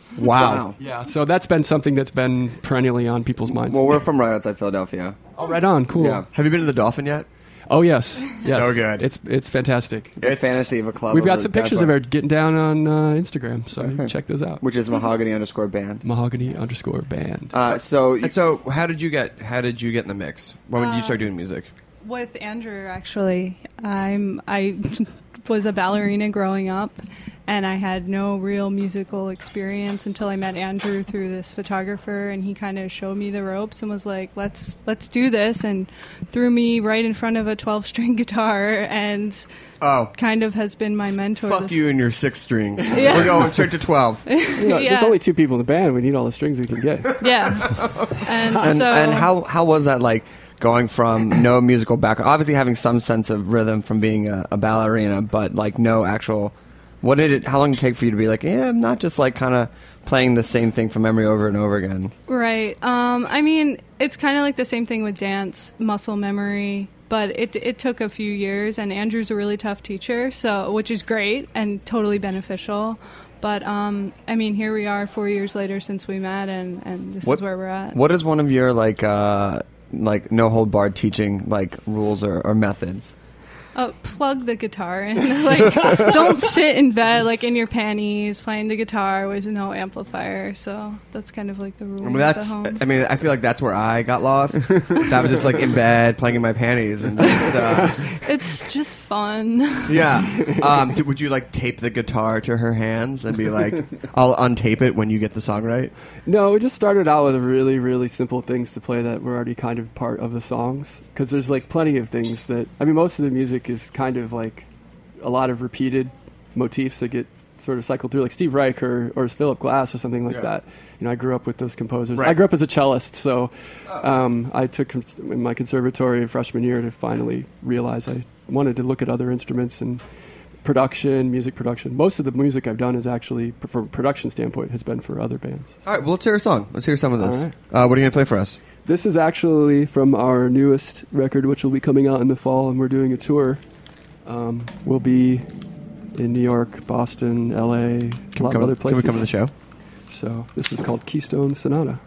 Wow. Yeah, so that's been something that's been perennially on people's minds. Well, we're from right outside Philadelphia. Oh, right on. Cool. Yeah. Have you been to the Dolphin yet? Oh, yes. Yes. So good. It's it's fantastic. It's a fantasy of a club. We've got over some the pictures Tap of Bar, her getting down on uh, Instagram, so you can check those out. which is mahogany underscore band. Mahogany underscore band. Uh, so, And so, how did you get? How did you get in the mix? When did you start doing music? With Andrew, actually, I'm I was a ballerina growing up, and I had no real musical experience until I met Andrew through this photographer, and he kind of showed me the ropes and was like, "Let's let's do this," and threw me right in front of a twelve-string guitar, and Oh, kind of has been my mentor. fuck this- you and your six string. Yeah. We're going straight to twelve. You know, Yeah. There's only two people in the band. We need all the strings we can get. Yeah, and, and, so and how, how was that like going from no musical background, obviously having some sense of rhythm from being a, a ballerina, but like no actual, what did it, how long did it take for you to be like, yeah, I'm not just like kind of playing the same thing from memory over and over again? Right. Um, I mean, it's kind of like the same thing with dance, muscle memory, but it it took a few years, and Andrew's a really tough teacher, so which is great and totally beneficial. But um, I mean, here we are four years later since we met, and, and this What- is where we're at. What is one of your like, uh, like no hold barred teaching like rules or, or methods? Uh, plug the guitar in. Like, don't sit in bed like in your panties playing the guitar with no amplifier. So that's kind of like the rule. I mean, at that's. the home. I mean, I feel like that's where I got lost. That was just like in bed playing in my panties and just, uh, It's just fun. yeah. Um, d- would you like tape the guitar to her hands and be like, "I'll untape it when you get the song right"? No, we just started out with really, really simple things to play that were already kind of part of the songs. Because there's like plenty of things that, I mean, most of the music is kind of like a lot of repeated motifs that get sort of cycled through, like Steve Reich or, or Philip Glass or something like Yeah. that. You know, I grew up with those composers. Right. I grew up as a cellist, so um, I took cons- in my conservatory freshman year to finally realize I wanted to look at other instruments and production, music production. Most of the music I've done is actually, from a production standpoint, has been for other bands. All right. Well, let's hear a song. Let's hear some of this. All right. Uh, what are you gonna play for us? This is actually from our newest record, which will be coming out in the fall, and we're doing a tour. Um, we'll be in New York, Boston, L A, a Can we lot come, of other can places. we come to the show? So this is called Keystone Sonata.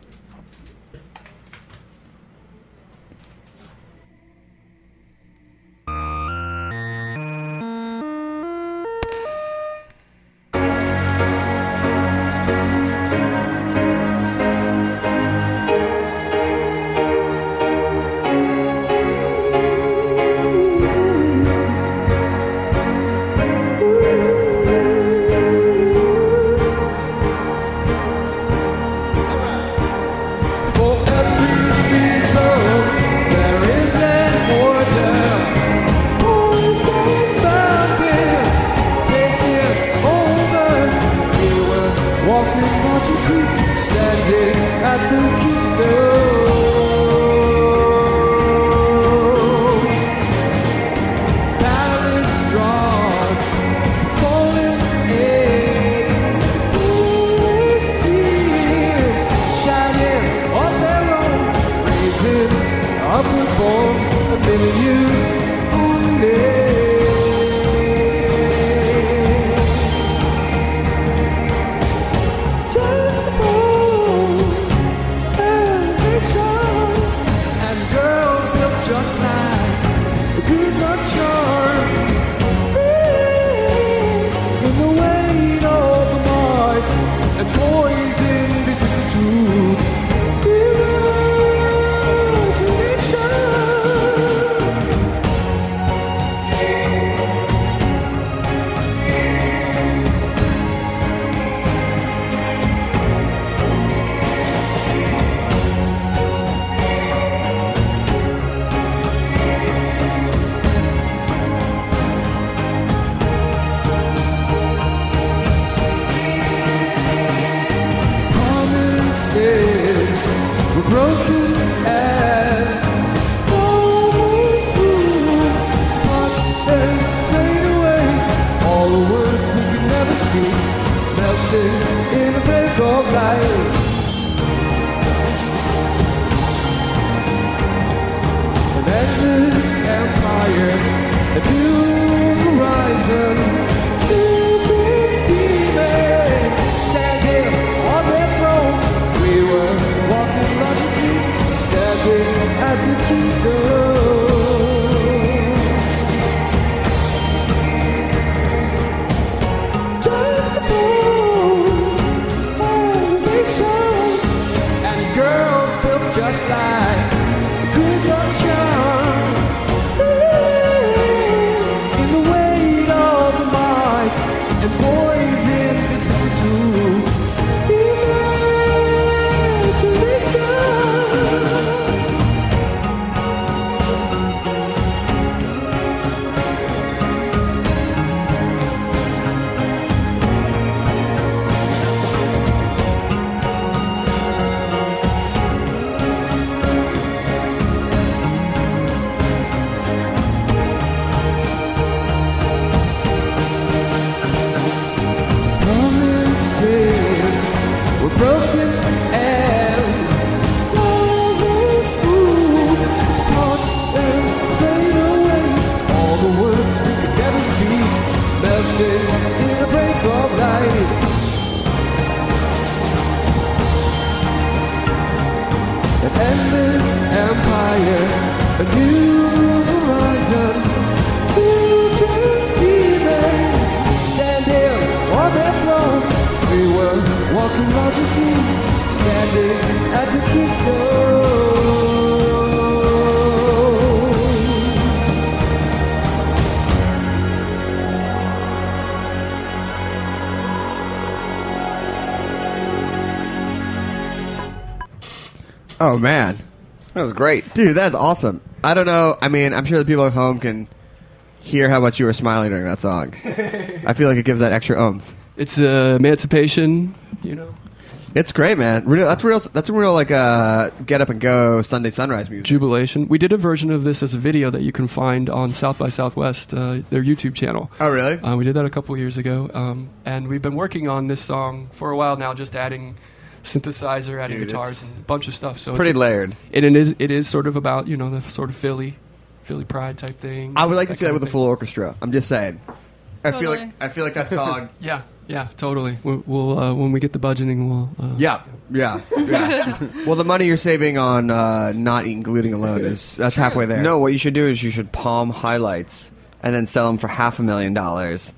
For every season, there is an order. Always getting fountain, taking over. We were walking Marching Creek, standing at the keystone. Palace drops, falling in. Always here, shining on their own, raising up for a million only. Just above elevations, and girls built just like good luck charms. In the weight of the mark and poison vicissitudes. Promises were broken and always doomed to part and fade away. All the words we could never speak, melting in the break of light. An endless empire, a new horizon, children beaming, standing on Oh man, That was great. dude, that's awesome. I don't know. I mean, I'm sure the people at home can hear how much you were smiling during that song. I feel like it gives that extra oomph. It's uh, emancipation, you know. It's great, man. Real, that's real. That's a real like uh, get up and go Sunday sunrise music. Jubilation. We did a version of this as a video that you can find on South by Southwest, uh, their YouTube channel. Oh, really? Uh, we did that a couple years ago, um, and we've been working on this song for a while now, just adding synthesizer, adding Dude, guitars, it's and a bunch of stuff. So Pretty it's, layered. It, it is. It is sort of about you know the sort of Philly, Philly pride type thing. I would like to see that kind with of a thing. full orchestra. I'm just saying. I feel like Totally. I feel like that song. Yeah, yeah, totally. We'll, we'll uh, when we get the budgeting, we'll. Uh, Yeah, yeah, yeah. Well, the money you're saving on uh, not eating gluten alone is that's halfway there. No, what you should do is you should palm highlights and then sell them for half a million dollars.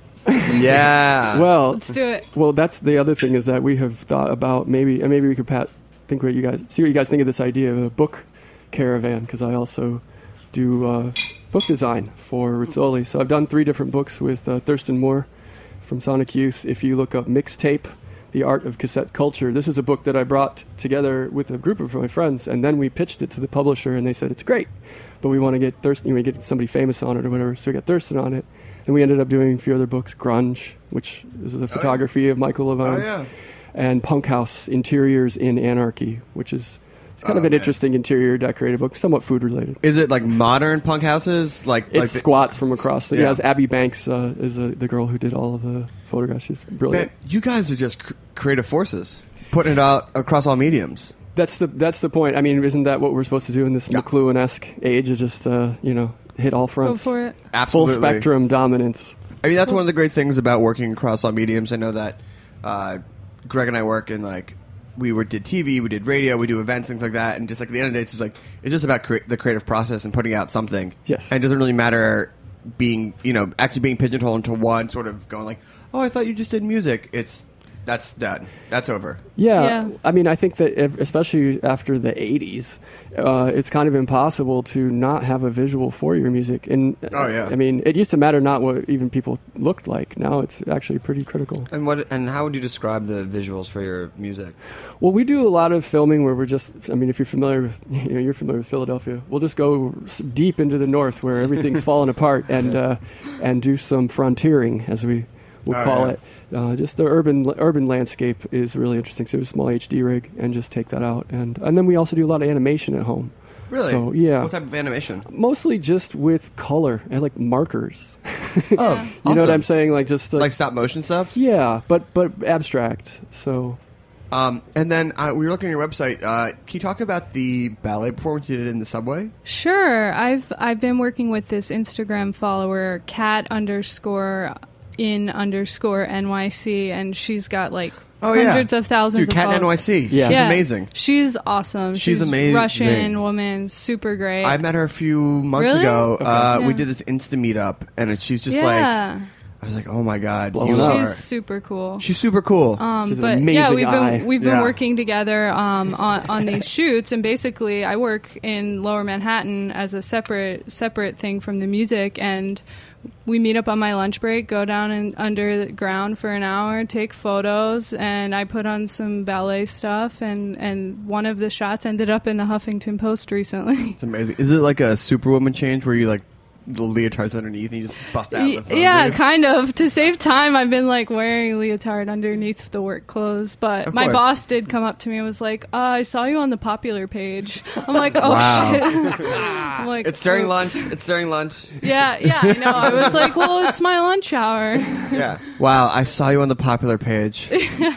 Yeah. Well, Let's do it. Well, that's the other thing is that we have thought about maybe, and maybe we could Pat think what you guys see what you guys think of this idea of a book caravan because I also do uh, book design for Rizzoli. So I've done three different books with uh, Thurston Moore from Sonic Youth. If you look up Mixtape, The Art of Cassette Culture, this is a book that I brought together with a group of my friends, and then we pitched it to the publisher, and they said it's great, but we want to get Thurston, you know, get somebody famous on it or whatever. So we got Thurston on it. And we ended up doing a few other books, Grunge, which is the photography of Michael Levine, Oh yeah. and Punk House, Interiors in Anarchy, which is it's kind Oh, of an man. interesting interior decorated book, somewhat food related. Is it like modern punk houses? Like It's like the- squats from across. The, Yeah. yeah, it's Abby Banks uh, is uh, the girl who did all of the photographs. She's brilliant. Man, you guys are just cr- creative forces, putting it out across all mediums. That's the that's the point. I mean, isn't that what we're supposed to do in this Yeah. McLuhan-esque age? Is just uh, you know hit all Go fronts, for it. full Absolutely. spectrum dominance. I mean, that's one of the great things about working across all mediums. I know that uh, Greg and I work in like we were did T V, we did radio, we do events, things like that, and just like at the end of the day, it's just like it's just about cre- the creative process and putting out something. Yes. and it doesn't really matter being you know actually being pigeonholed into one sort of going like, oh, I thought you just did music. It's that's done. That's over. Yeah, Yeah. I mean, I think that if, especially after the eighties, uh, it's kind of impossible to not have a visual for your music. And uh, Oh, yeah. I mean, it used to matter not what even people looked like. Now it's actually pretty critical. And what? And how would you describe the visuals for your music? Well, we do a lot of filming where we're just. I mean, if you're familiar with, you know, you're familiar with Philadelphia. We'll just go s- deep into the north where everything's falling apart and uh, and do some frontiering, as we will Oh, call yeah. it. Uh, just the urban urban landscape is really interesting. So, a small H D rig and just take that out, and and then we also do a lot of animation at home. Really? So yeah, What type of animation? mostly just with color and like markers. Oh, You know what awesome. I'm saying? Like just like, Like stop motion stuff. yeah, but but abstract. So Um, and then uh, we were looking at your website. Uh, can you talk about the ballet performance you did in the subway? Sure. I've I've been working with this Instagram follower, cat underscore in underscore N Y C, and she's got like Oh, yeah. hundreds of thousands Dude, of Cat followers. N Y C. Yeah. She's amazing. She's awesome. She's amazing. Russian woman, super great. I met her a few months Really? ago. Uh, Yeah. We did this Insta meetup, and it, she's just yeah. like, I was like, oh my god, blowing you up. are. She's super cool. She's super cool. Um, She's an but amazing yeah, we've eye. been we've been Yeah. working together um, on on these shoots, and basically, I work in Lower Manhattan as a separate separate thing from the music, and we meet up on my lunch break, go down and under the ground for an hour, take photos, and I put on some ballet stuff, and and one of the shots ended up in the Huffington Post recently. It's amazing. Is it like a Superwoman change where you like the leotards underneath and you just bust out the phone Yeah, booth? kind of. To save time, I've been like wearing a leotard underneath the work clothes. But Of my course. boss did come up to me and was like, uh, "I saw you on the popular page." I'm like, "Oh Wow. shit!" I'm like, It's during "Oops." lunch. It's during lunch. Yeah, yeah, I know. I was like, "Well, it's my lunch hour." Yeah. Wow, I saw you on the popular page.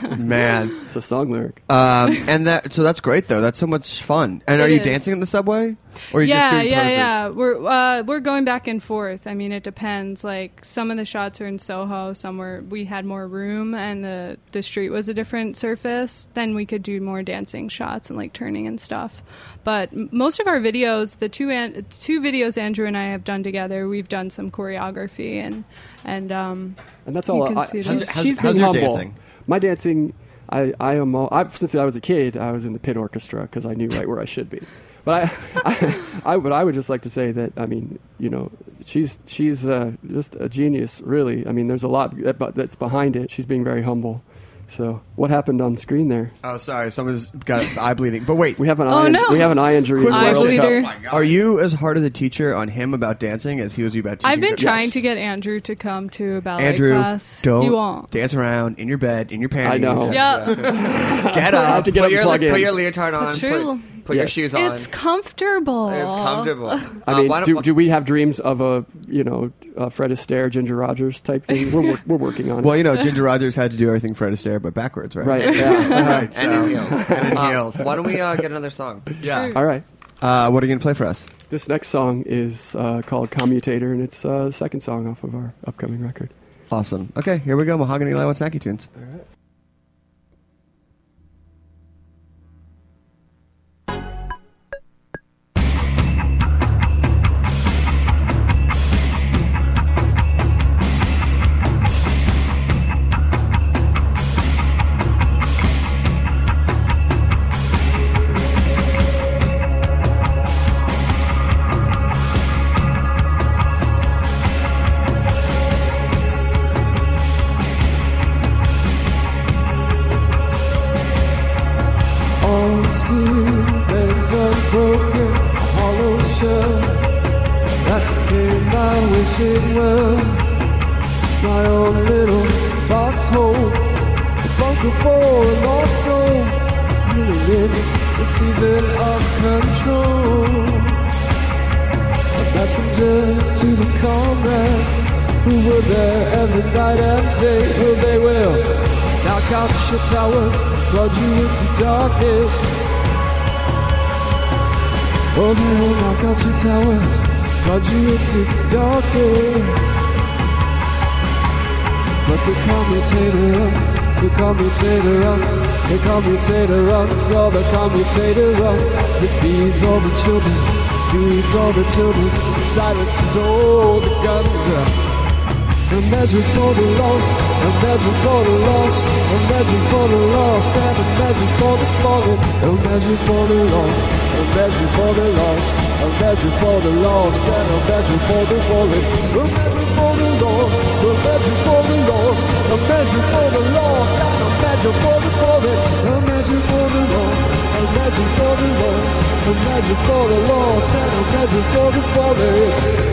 Man. it's a song lyric. Um, and that so that's great though. That's so much fun. And It are you is. dancing in the subway? Or are you yeah, just doing yeah, poses? yeah. We're uh, we're going back and forth. I mean, it depends. Like some of the shots are in Soho, some were we had more room, and the the street was a different surface. Then we could do more dancing shots and like turning and stuff. But m- most of our videos, the two an- two videos Andrew and I have done together, we've done some choreography and and um. And that's You all. can I, see she's that. How's- she's how's being your humble. dancing? My dancing, I, I am all. I, since I was a kid, I was in the pit orchestra because I knew right where I should be. But I, I, I, but I would just like to say that I mean, you know, she's she's uh, just a genius, really. I mean, there's a lot that, that's behind it. She's being very humble, So what happened on screen there? Oh, sorry, someone's got eye bleeding. But wait, We have an Oh, eye. no. Inju- we have an eye injury. Quick in the Eye World bleeder. Cup. are you as hard as a teacher on him about dancing as he was you about teaching? I've been dance? trying to get Andrew to come to a ballet Andrew, class. don't He won't. dance around in your bed, in your panties. I know. Yeah. Get I up, have to get put, up your, and plug in. put your leotard on, True. put, put your Yes. shoes on. It's comfortable. It's comfortable. I Uh, mean, why do, don't- do we have dreams of a you know uh, Fred Astaire, Ginger Rogers type thing? We're wor- we're working on Well, it. you know, Ginger Rogers had to do everything Fred Astaire, but backwards, right? Right. Yeah. right. So, And in heels. And in Uh, heels. Why don't we uh, get another song? Yeah. All right. Uh, what are you going to play for us? This next song is uh, called Commutator, and it's uh, the second song off of our upcoming record. Awesome. Okay, here we go. Mahogany Live with Snacky Tunes. All right. All steel bends unbroken, hollow shell that became my wishing well. My own little foxhole, a bunker for a lost soul, really in the season of control. A messenger to the comrades who were there every night and day. Well, they will knock out your towers, flood you into darkness. Oh, they will knock out your towers, flood you into darkness. But the commutator runs, the commutator runs, the commutator runs, oh, the commutator runs. It feeds all the children, feeds all the children, it silences all the guns. A measure for the lost, a measure for the lost, a measure for the lost, and a measure for the fallen. A measure for the lost, a measure for the lost, a measure for the lost, and a measure for the fallen. A measure for the lost, a measure for the lost, a measure for the lost, and a measure for the fallen. A measure for the lost, a measure for the lost, a measure for the lost, and a measure for the fallen.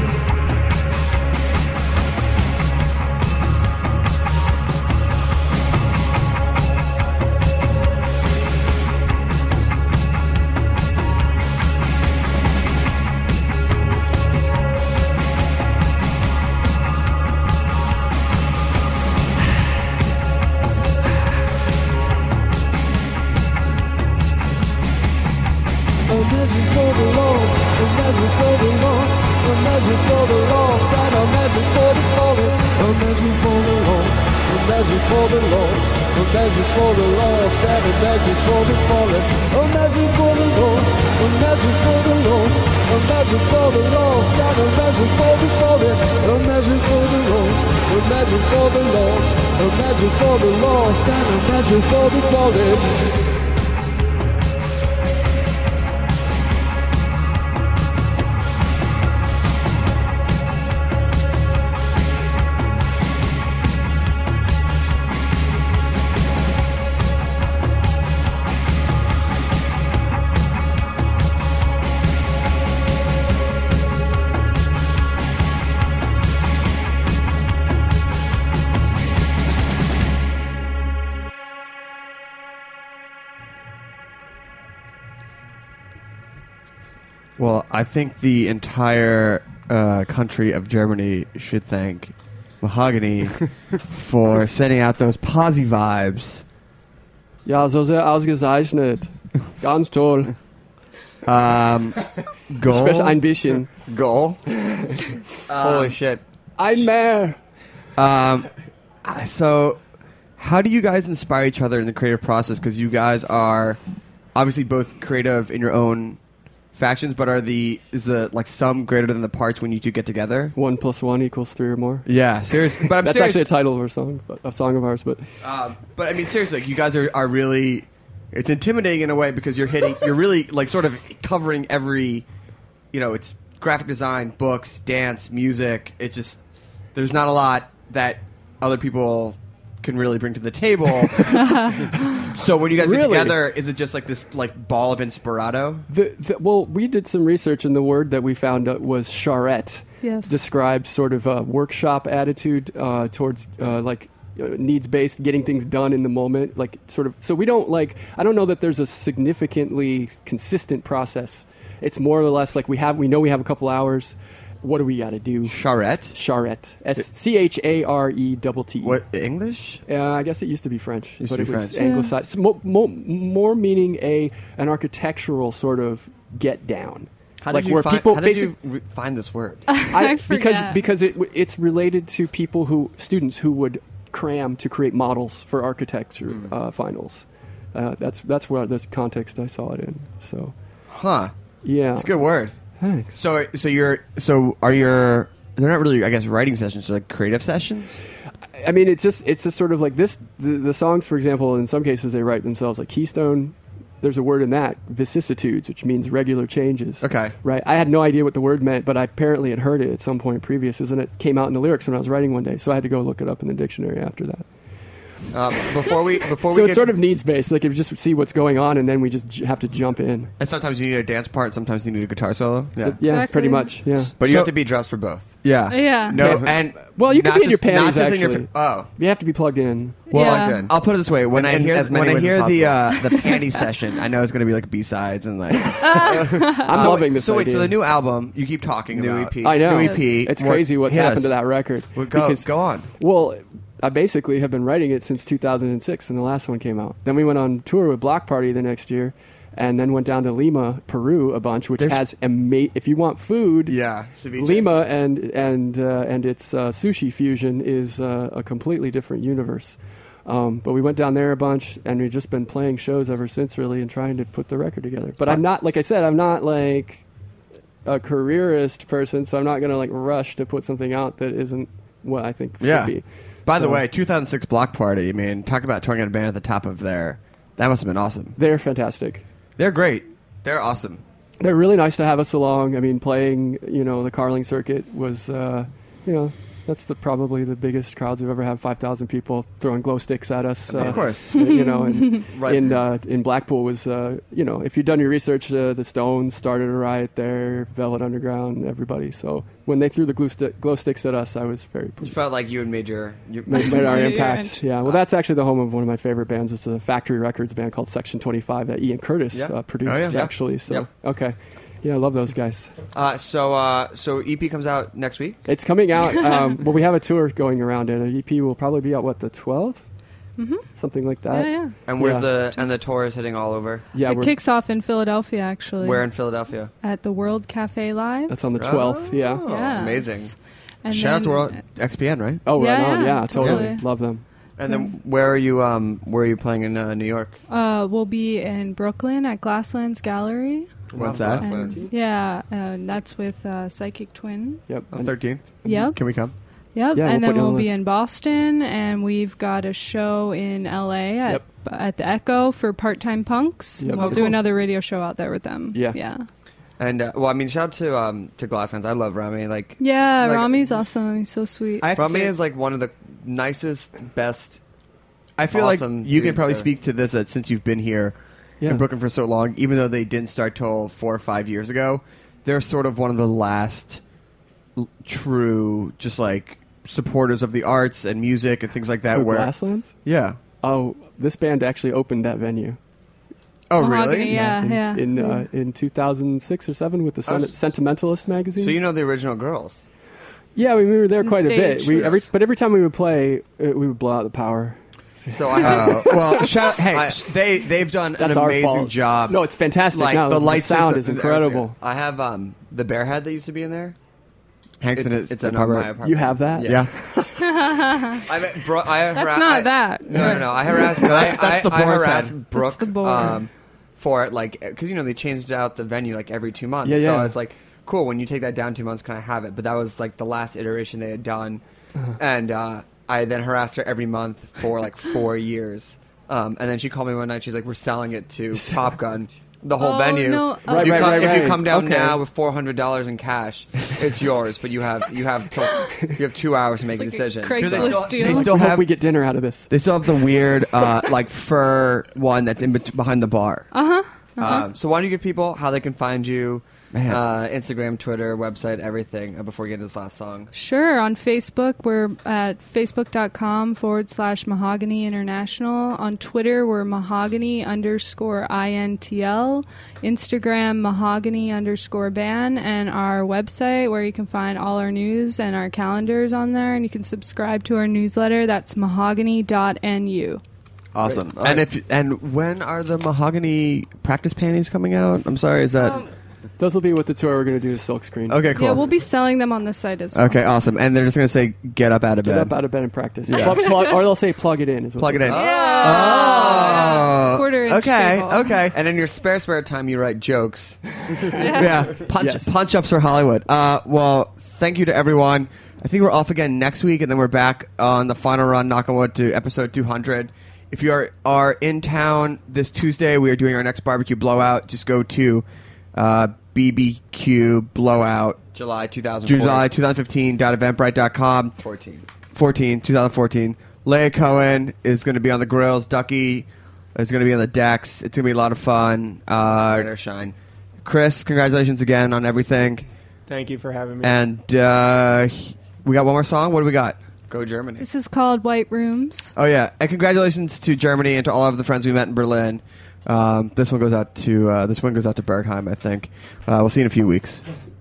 A measure for the lost, a measure for the lost, a measure for the lost, and a measure for the fallen. A measure for the lost, a measure for the lost, a measure for the lost, and a measure for the fallen. A measure for the lost, a measure for the lost, a measure for the lost, and a measure for the fallen. A measure for the lost, a measure for the lost, a measure for the lost, and a measure for the fallen. Well, I think the entire uh, country of Germany should thank Mahogany for sending out those posy vibes. Ja, so sehr ausgezeichnet. Ganz toll. Um, Ich spreche ein bisschen. Goal. Holy shit. Ein mehr. Um, uh, so, how do you guys inspire each other in the creative process? Because you guys are obviously both creative in your own factions, but are the is the like sum greater than the parts when you two get together? One plus one equals three or more. Yeah, seriously. But I'm That's serious. actually a title of our song, but, a song of ours. But Um, but I mean, seriously, like, you guys are, are really. It's intimidating in a way because you're hitting. You're really like sort of covering every. You know, it's graphic design, books, dance, music. It's just there's not a lot that other people can really bring to the table. So when you guys get Really? together, is it just like this like ball of inspirato? The, the, well, we did some research, and the word that we found uh, was charrette. Yes. Describes sort of a workshop attitude uh, towards uh, like uh, needs based, getting things done in the moment, like sort of. So we don't like. I don't know that there's a significantly consistent process. It's more or less like we have. We know we have a couple hours. What do we got to do? Charrette? Charrette. S C H A R E double T. What, English? Uh, I guess it used to be French, Used but to it be was French. anglicized. So mo- mo- more meaning a an architectural sort of get down. How like did you, where find, people how did basic- you re- find this word? I, because forget. because it it's related to people who students who would cram to create models for architecture Hmm. uh, finals. Uh, that's that's where this context I saw it in. So Huh. yeah, It's a good word. Thanks. So, so you're, so are your? They're not really, I guess, writing sessions. They're like creative sessions. I mean, it's just it's just sort of like this. The, the songs, for example, in some cases they write themselves. Like Keystone, there's a word in that, vicissitudes, which means regular changes. Okay. Right. I had no idea what the word meant, but I apparently had heard it at some point previous, and it came out in the lyrics when I was writing one day. So I had to go look it up in the dictionary after that. Uh, before we before So we it's get sort to- of needs based. Like if you just see what's going on, and then we just j- have to jump in. And sometimes you need a dance part. Sometimes you need a guitar solo. yeah. But yeah, Exactly. pretty much. Yeah. But you So- have to be dressed for both. Yeah. Yeah. No. Yeah. And Well, you could not be in your just- not panties, just in your actually. pa- oh. You have to be plugged in. Well, Yeah. Plugged in. I'll put it this way: when And- I and hear as many when I ways hear as the uh, possible. the panty session, I know it's going to be like B sides and like. I'm so, loving this So wait, idea. so the new album you keep talking New about? E P. I know. New E P. It's What- crazy what's hit happened us. to that record. Well, go Because- go on. Well, I basically have been writing it since two thousand six, and the last one came out. Then we went on tour with Block Party the next year, and then went down to Lima, Peru, a bunch, which There's- has ama- if you want food, Yeah, ceviche. Lima and and uh, and its uh, sushi fusion is uh, a completely different universe. Um, but we went down there a bunch, and we've just been playing shows ever since, really, and trying to put the record together. But I'm not, like I said, I'm not like a careerist person, so I'm not going to like rush to put something out that isn't what I think Yeah. should be. By the So- way, two thousand six Block Party. I mean, talk about touring out a band at the top of their. That must have been awesome. They're fantastic. They're great. They're awesome. They're really nice to have us along. I mean, playing, you know, the Carling circuit was, uh, you know, that's the, probably the biggest crowds we've ever had. Five thousand people throwing glow sticks at us. Uh, Of course. you know, and Right. in uh, in Blackpool was, uh, you know, if you've done your research, uh, the Stones started a riot there, Velvet Underground, everybody. So when they threw the glue sti- glow sticks at us, I was very You pleased. felt like you had made your, your Made, made our Yeah, impact. Yeah. Well, that's actually the home of one of my favorite bands. It's a Factory Records band called Section twenty-five that Ian Curtis Yeah. uh, produced, Oh, yeah. Yeah. actually. So Yep. okay, yeah, I love those guys. Uh, so uh, so E P comes out next week. It's coming out. Um, well, we have a tour going around it. A E P will probably be out what the twelfth, Mm-hmm. something like Yeah, that. yeah. And where's Yeah. the and the tour is hitting all over. Yeah, it we're, kicks off in Philadelphia, actually. Where in Philadelphia? At the World Cafe Live. that's on the twelfth. Yeah. Oh, Yes. amazing. And Shout out then- to World X P N, right? Oh, right Yeah, on. yeah, Yeah, totally. totally. Love them. And then where are you? Um, where are you playing in uh, New York? Uh, we'll be in Brooklyn at Glasslands Gallery. What's that? And, yeah, and that's with uh, Psychic Twin. Yep. On And- thirteenth. Yep. Can we come? Yep. Yeah, and we'll put then you on we'll the be list. in Boston, and we've got a show in L A at, Yep. at the Echo for Part Time Punks. Yep. We'll Oh, do cool. another radio show out there with them. Yeah. Yeah. And uh, well, I mean, shout out to um, to Glasslands. I love Rami. Like Yeah, Like- Rami's awesome. He's so sweet. I have to Rami say- is like one of the nicest, best. I feel Awesome like you can dudes probably there. speak to this uh, since you've been here Yeah. in Brooklyn for so long. Even though they didn't start till four or five years ago, they're sort of one of the last l- true, just like supporters of the arts and music and things like that. Oh, where Glasslands? yeah. Oh, this band actually opened that venue. Oh Mahogany, really? Yeah, in, yeah. In uh, in two thousand six or seven with the Oh, Sen- s- Sentimentalist magazine. So you know the original girls. yeah, we, we were there The quite a bit. stage We was- every but every time we would play, uh, we would blow out the power. So I have. Uh, well, shout, hey, I- they they've done That's an our amazing fault. job. No, it's fantastic. Like, now the the, light sound system- is incredible. I have um, the Bearhead that used to be in there. Hanks It- and his it's in apartment. my apartment. You have that? Yeah. I met Bro- I That's hara- not I- that. No, no, no. I harassed. that's- I, that's the I, I boar's harassed head. Brooke That's the board. um, for it, like, because you know they changed out the venue like every two months. Yeah, So yeah. I was like, cool. When you take that down two months, can I have it? But that was like the last iteration they had done, and uh, I then harassed her every month for like four years. Um, and then she called me one night. She's like, "We're selling it to Top Gun." the whole Oh, venue. no. If Right, you right, come, right, If you right. come down Okay. now with four hundred dollars in cash, it's yours. But you have you have till, you have two hours to make a like a decision. Craigslist So- deal. They still I hope have we get dinner out of this. they still have the weird uh, like fur one that's in bet- behind the bar. Uh-huh. Um, so why don't you give people how they can find you, Man. uh, Instagram, Twitter, website, everything, uh, before we get into this last song? Sure. On Facebook, we're at facebook.com forward slash Mahogany International. On Twitter, we're Mahogany underscore INTL. Instagram, Mahogany underscore ban. And our website, where you can find all our news and our calendars on there. And you can subscribe to our newsletter. That's mahogany dot N U. Awesome. Great. All And right. if and when are the mahogany practice panties coming out? I'm sorry, is that Um, Those will be what the tour we're going to do is silk screen. okay? Cool. Yeah, we'll be selling them on the site as well. okay, awesome. And they're just gonna say, "Get up out of Get bed." up out of bed and practice. Yeah. Plug, plug, or they'll say plug it in. Is what Plug it they in. say. Oh, Quarter inch okay, cable. okay. And in your spare spare time, you write jokes. Yeah, punch Yes. punch ups for Hollywood. Uh, well, thank you to everyone. I think we're off again next week, and then we're back on the final run. Knock on wood, to episode two hundred. If you are are in town this Tuesday, we are doing our next barbecue blowout. Just go to uh, B B Q blowout July two thousand July twenty fifteen dot eventbrite dot com. fourteen. fourteen, twenty fourteen. Leia Cohen is going to be on the grills. Ducky is going to be on the decks. It's going to be a lot of fun. Uh, Rain or shine. Chris, congratulations again on everything. Thank you for having me. And uh, we got one more song. What do we got? Go Germany. This is called White Rooms. Oh yeah, and congratulations to Germany and to all of the friends we met in Berlin. Um, this one goes out to uh, this one goes out to Bergheim, I think. Uh, we'll see you in a few weeks.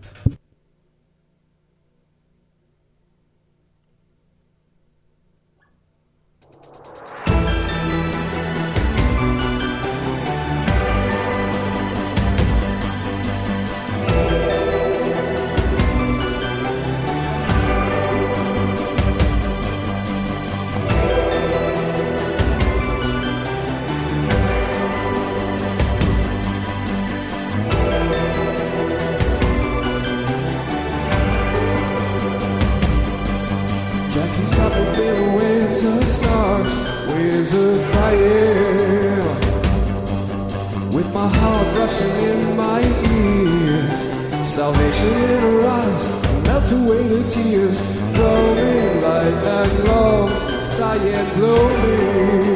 Jackie's got the feeling waves of stars, waves of fire. With my heart rushing in my ears, salvation in her eyes, melt away the tears, glowing light and love, sighing glowing.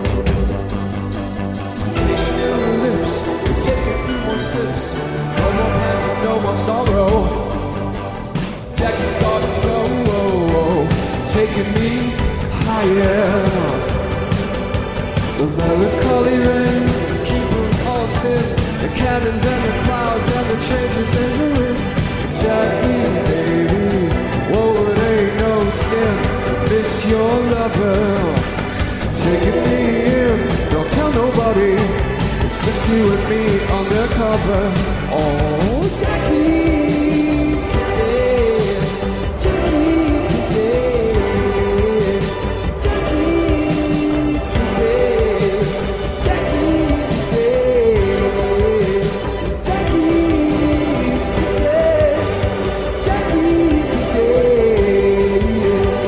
Temptation in her lips, we take a few more sips, no more plans and no more sorrow. Jackie started slow, taking me higher. The melancholy rain is keeping us in. The cannons and the clouds and the trains are lingering. Jackie, baby, whoa, it ain't no sin to miss your lover. Taking me in, don't tell nobody. It's just you and me undercover. Oh, Jackie's kisses, Jackie's kisses, Jackie's kisses, Jackie's kisses, Jackie's kisses, Jackie's kisses,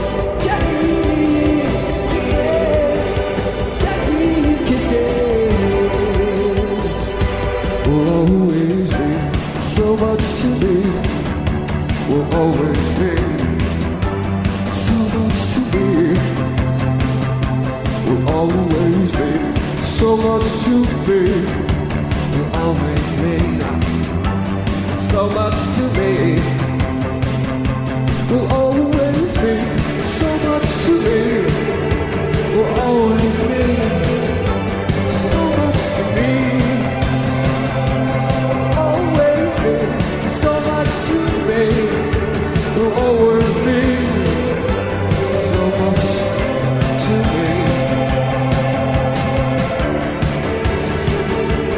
Jackie's kisses, Jackie's kisses. Will always be so much to me. Will always be so much to me. Will always be so much to me. Will always be so much to me. Will always be so much to me. Will always be so much to me. Always be so much to me. Will always be so much to me.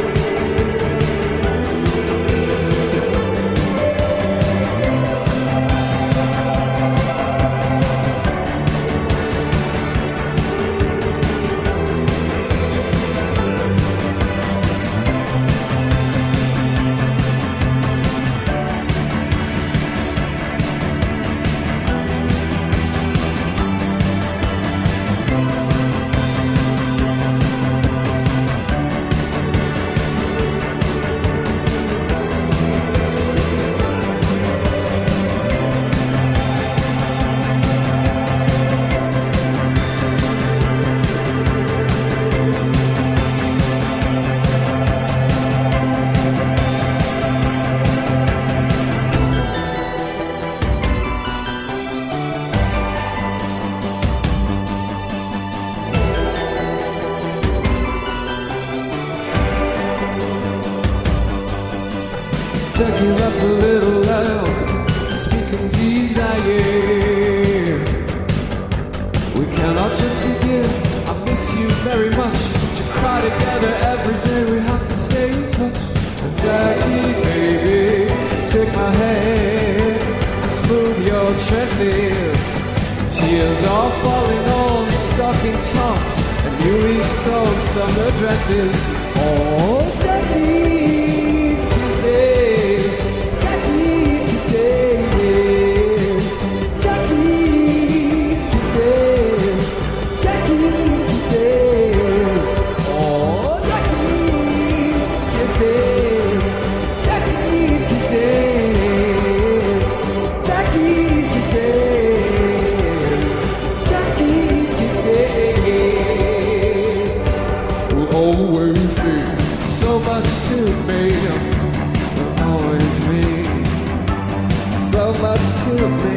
Jackie left a little love, speaking desire. We cannot just begin. I miss you very much. To cry together every day, we have to stay in touch. And Jackie, baby, take my hand, smooth your tresses. Tears are falling on stocking tops and newly sewn summer dresses. Oh, Jackie's kisses, Jackie's kisses, Jackie's kisses, Jackie's kisses. Oh, Jackie's kisses, Jackie's kisses, Jackie's kisses, Jackie's kisses. Will always be so much to me. Will always be so much to me.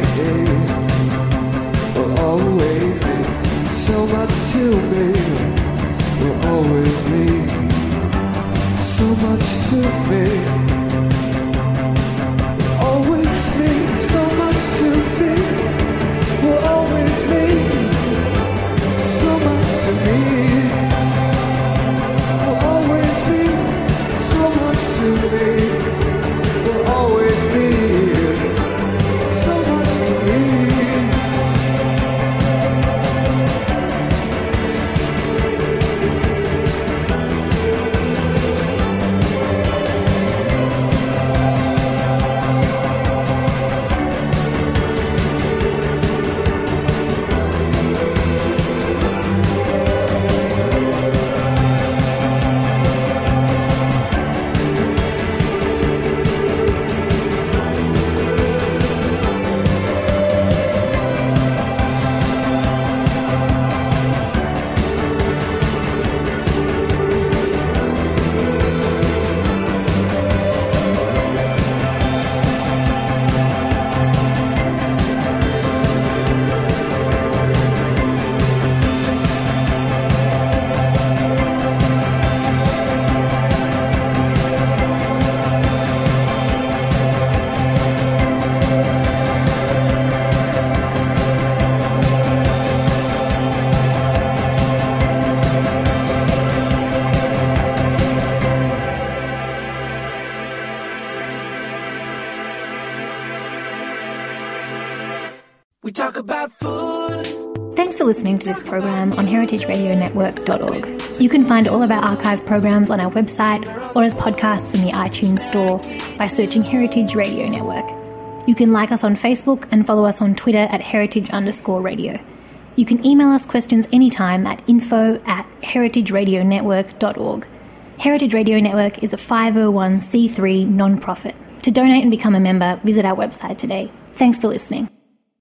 Will always be so much to me. Will always be so much to me. Will always be so much to me. Will always be so much to me. Will always be so much to me. Will always be so much to me. We talk about food. Thanks for listening to this program on heritage radio network dot org. You can find all of our archive programs on our website or as podcasts in the iTunes Store by searching Heritage Radio Network. You can like us on Facebook and follow us on Twitter at heritage underscore radio. You can email us questions anytime at info at heritage radio network dot org. Heritage Radio Network is a five oh one c three non-profit. To donate and become a member, visit our website today. Thanks for listening.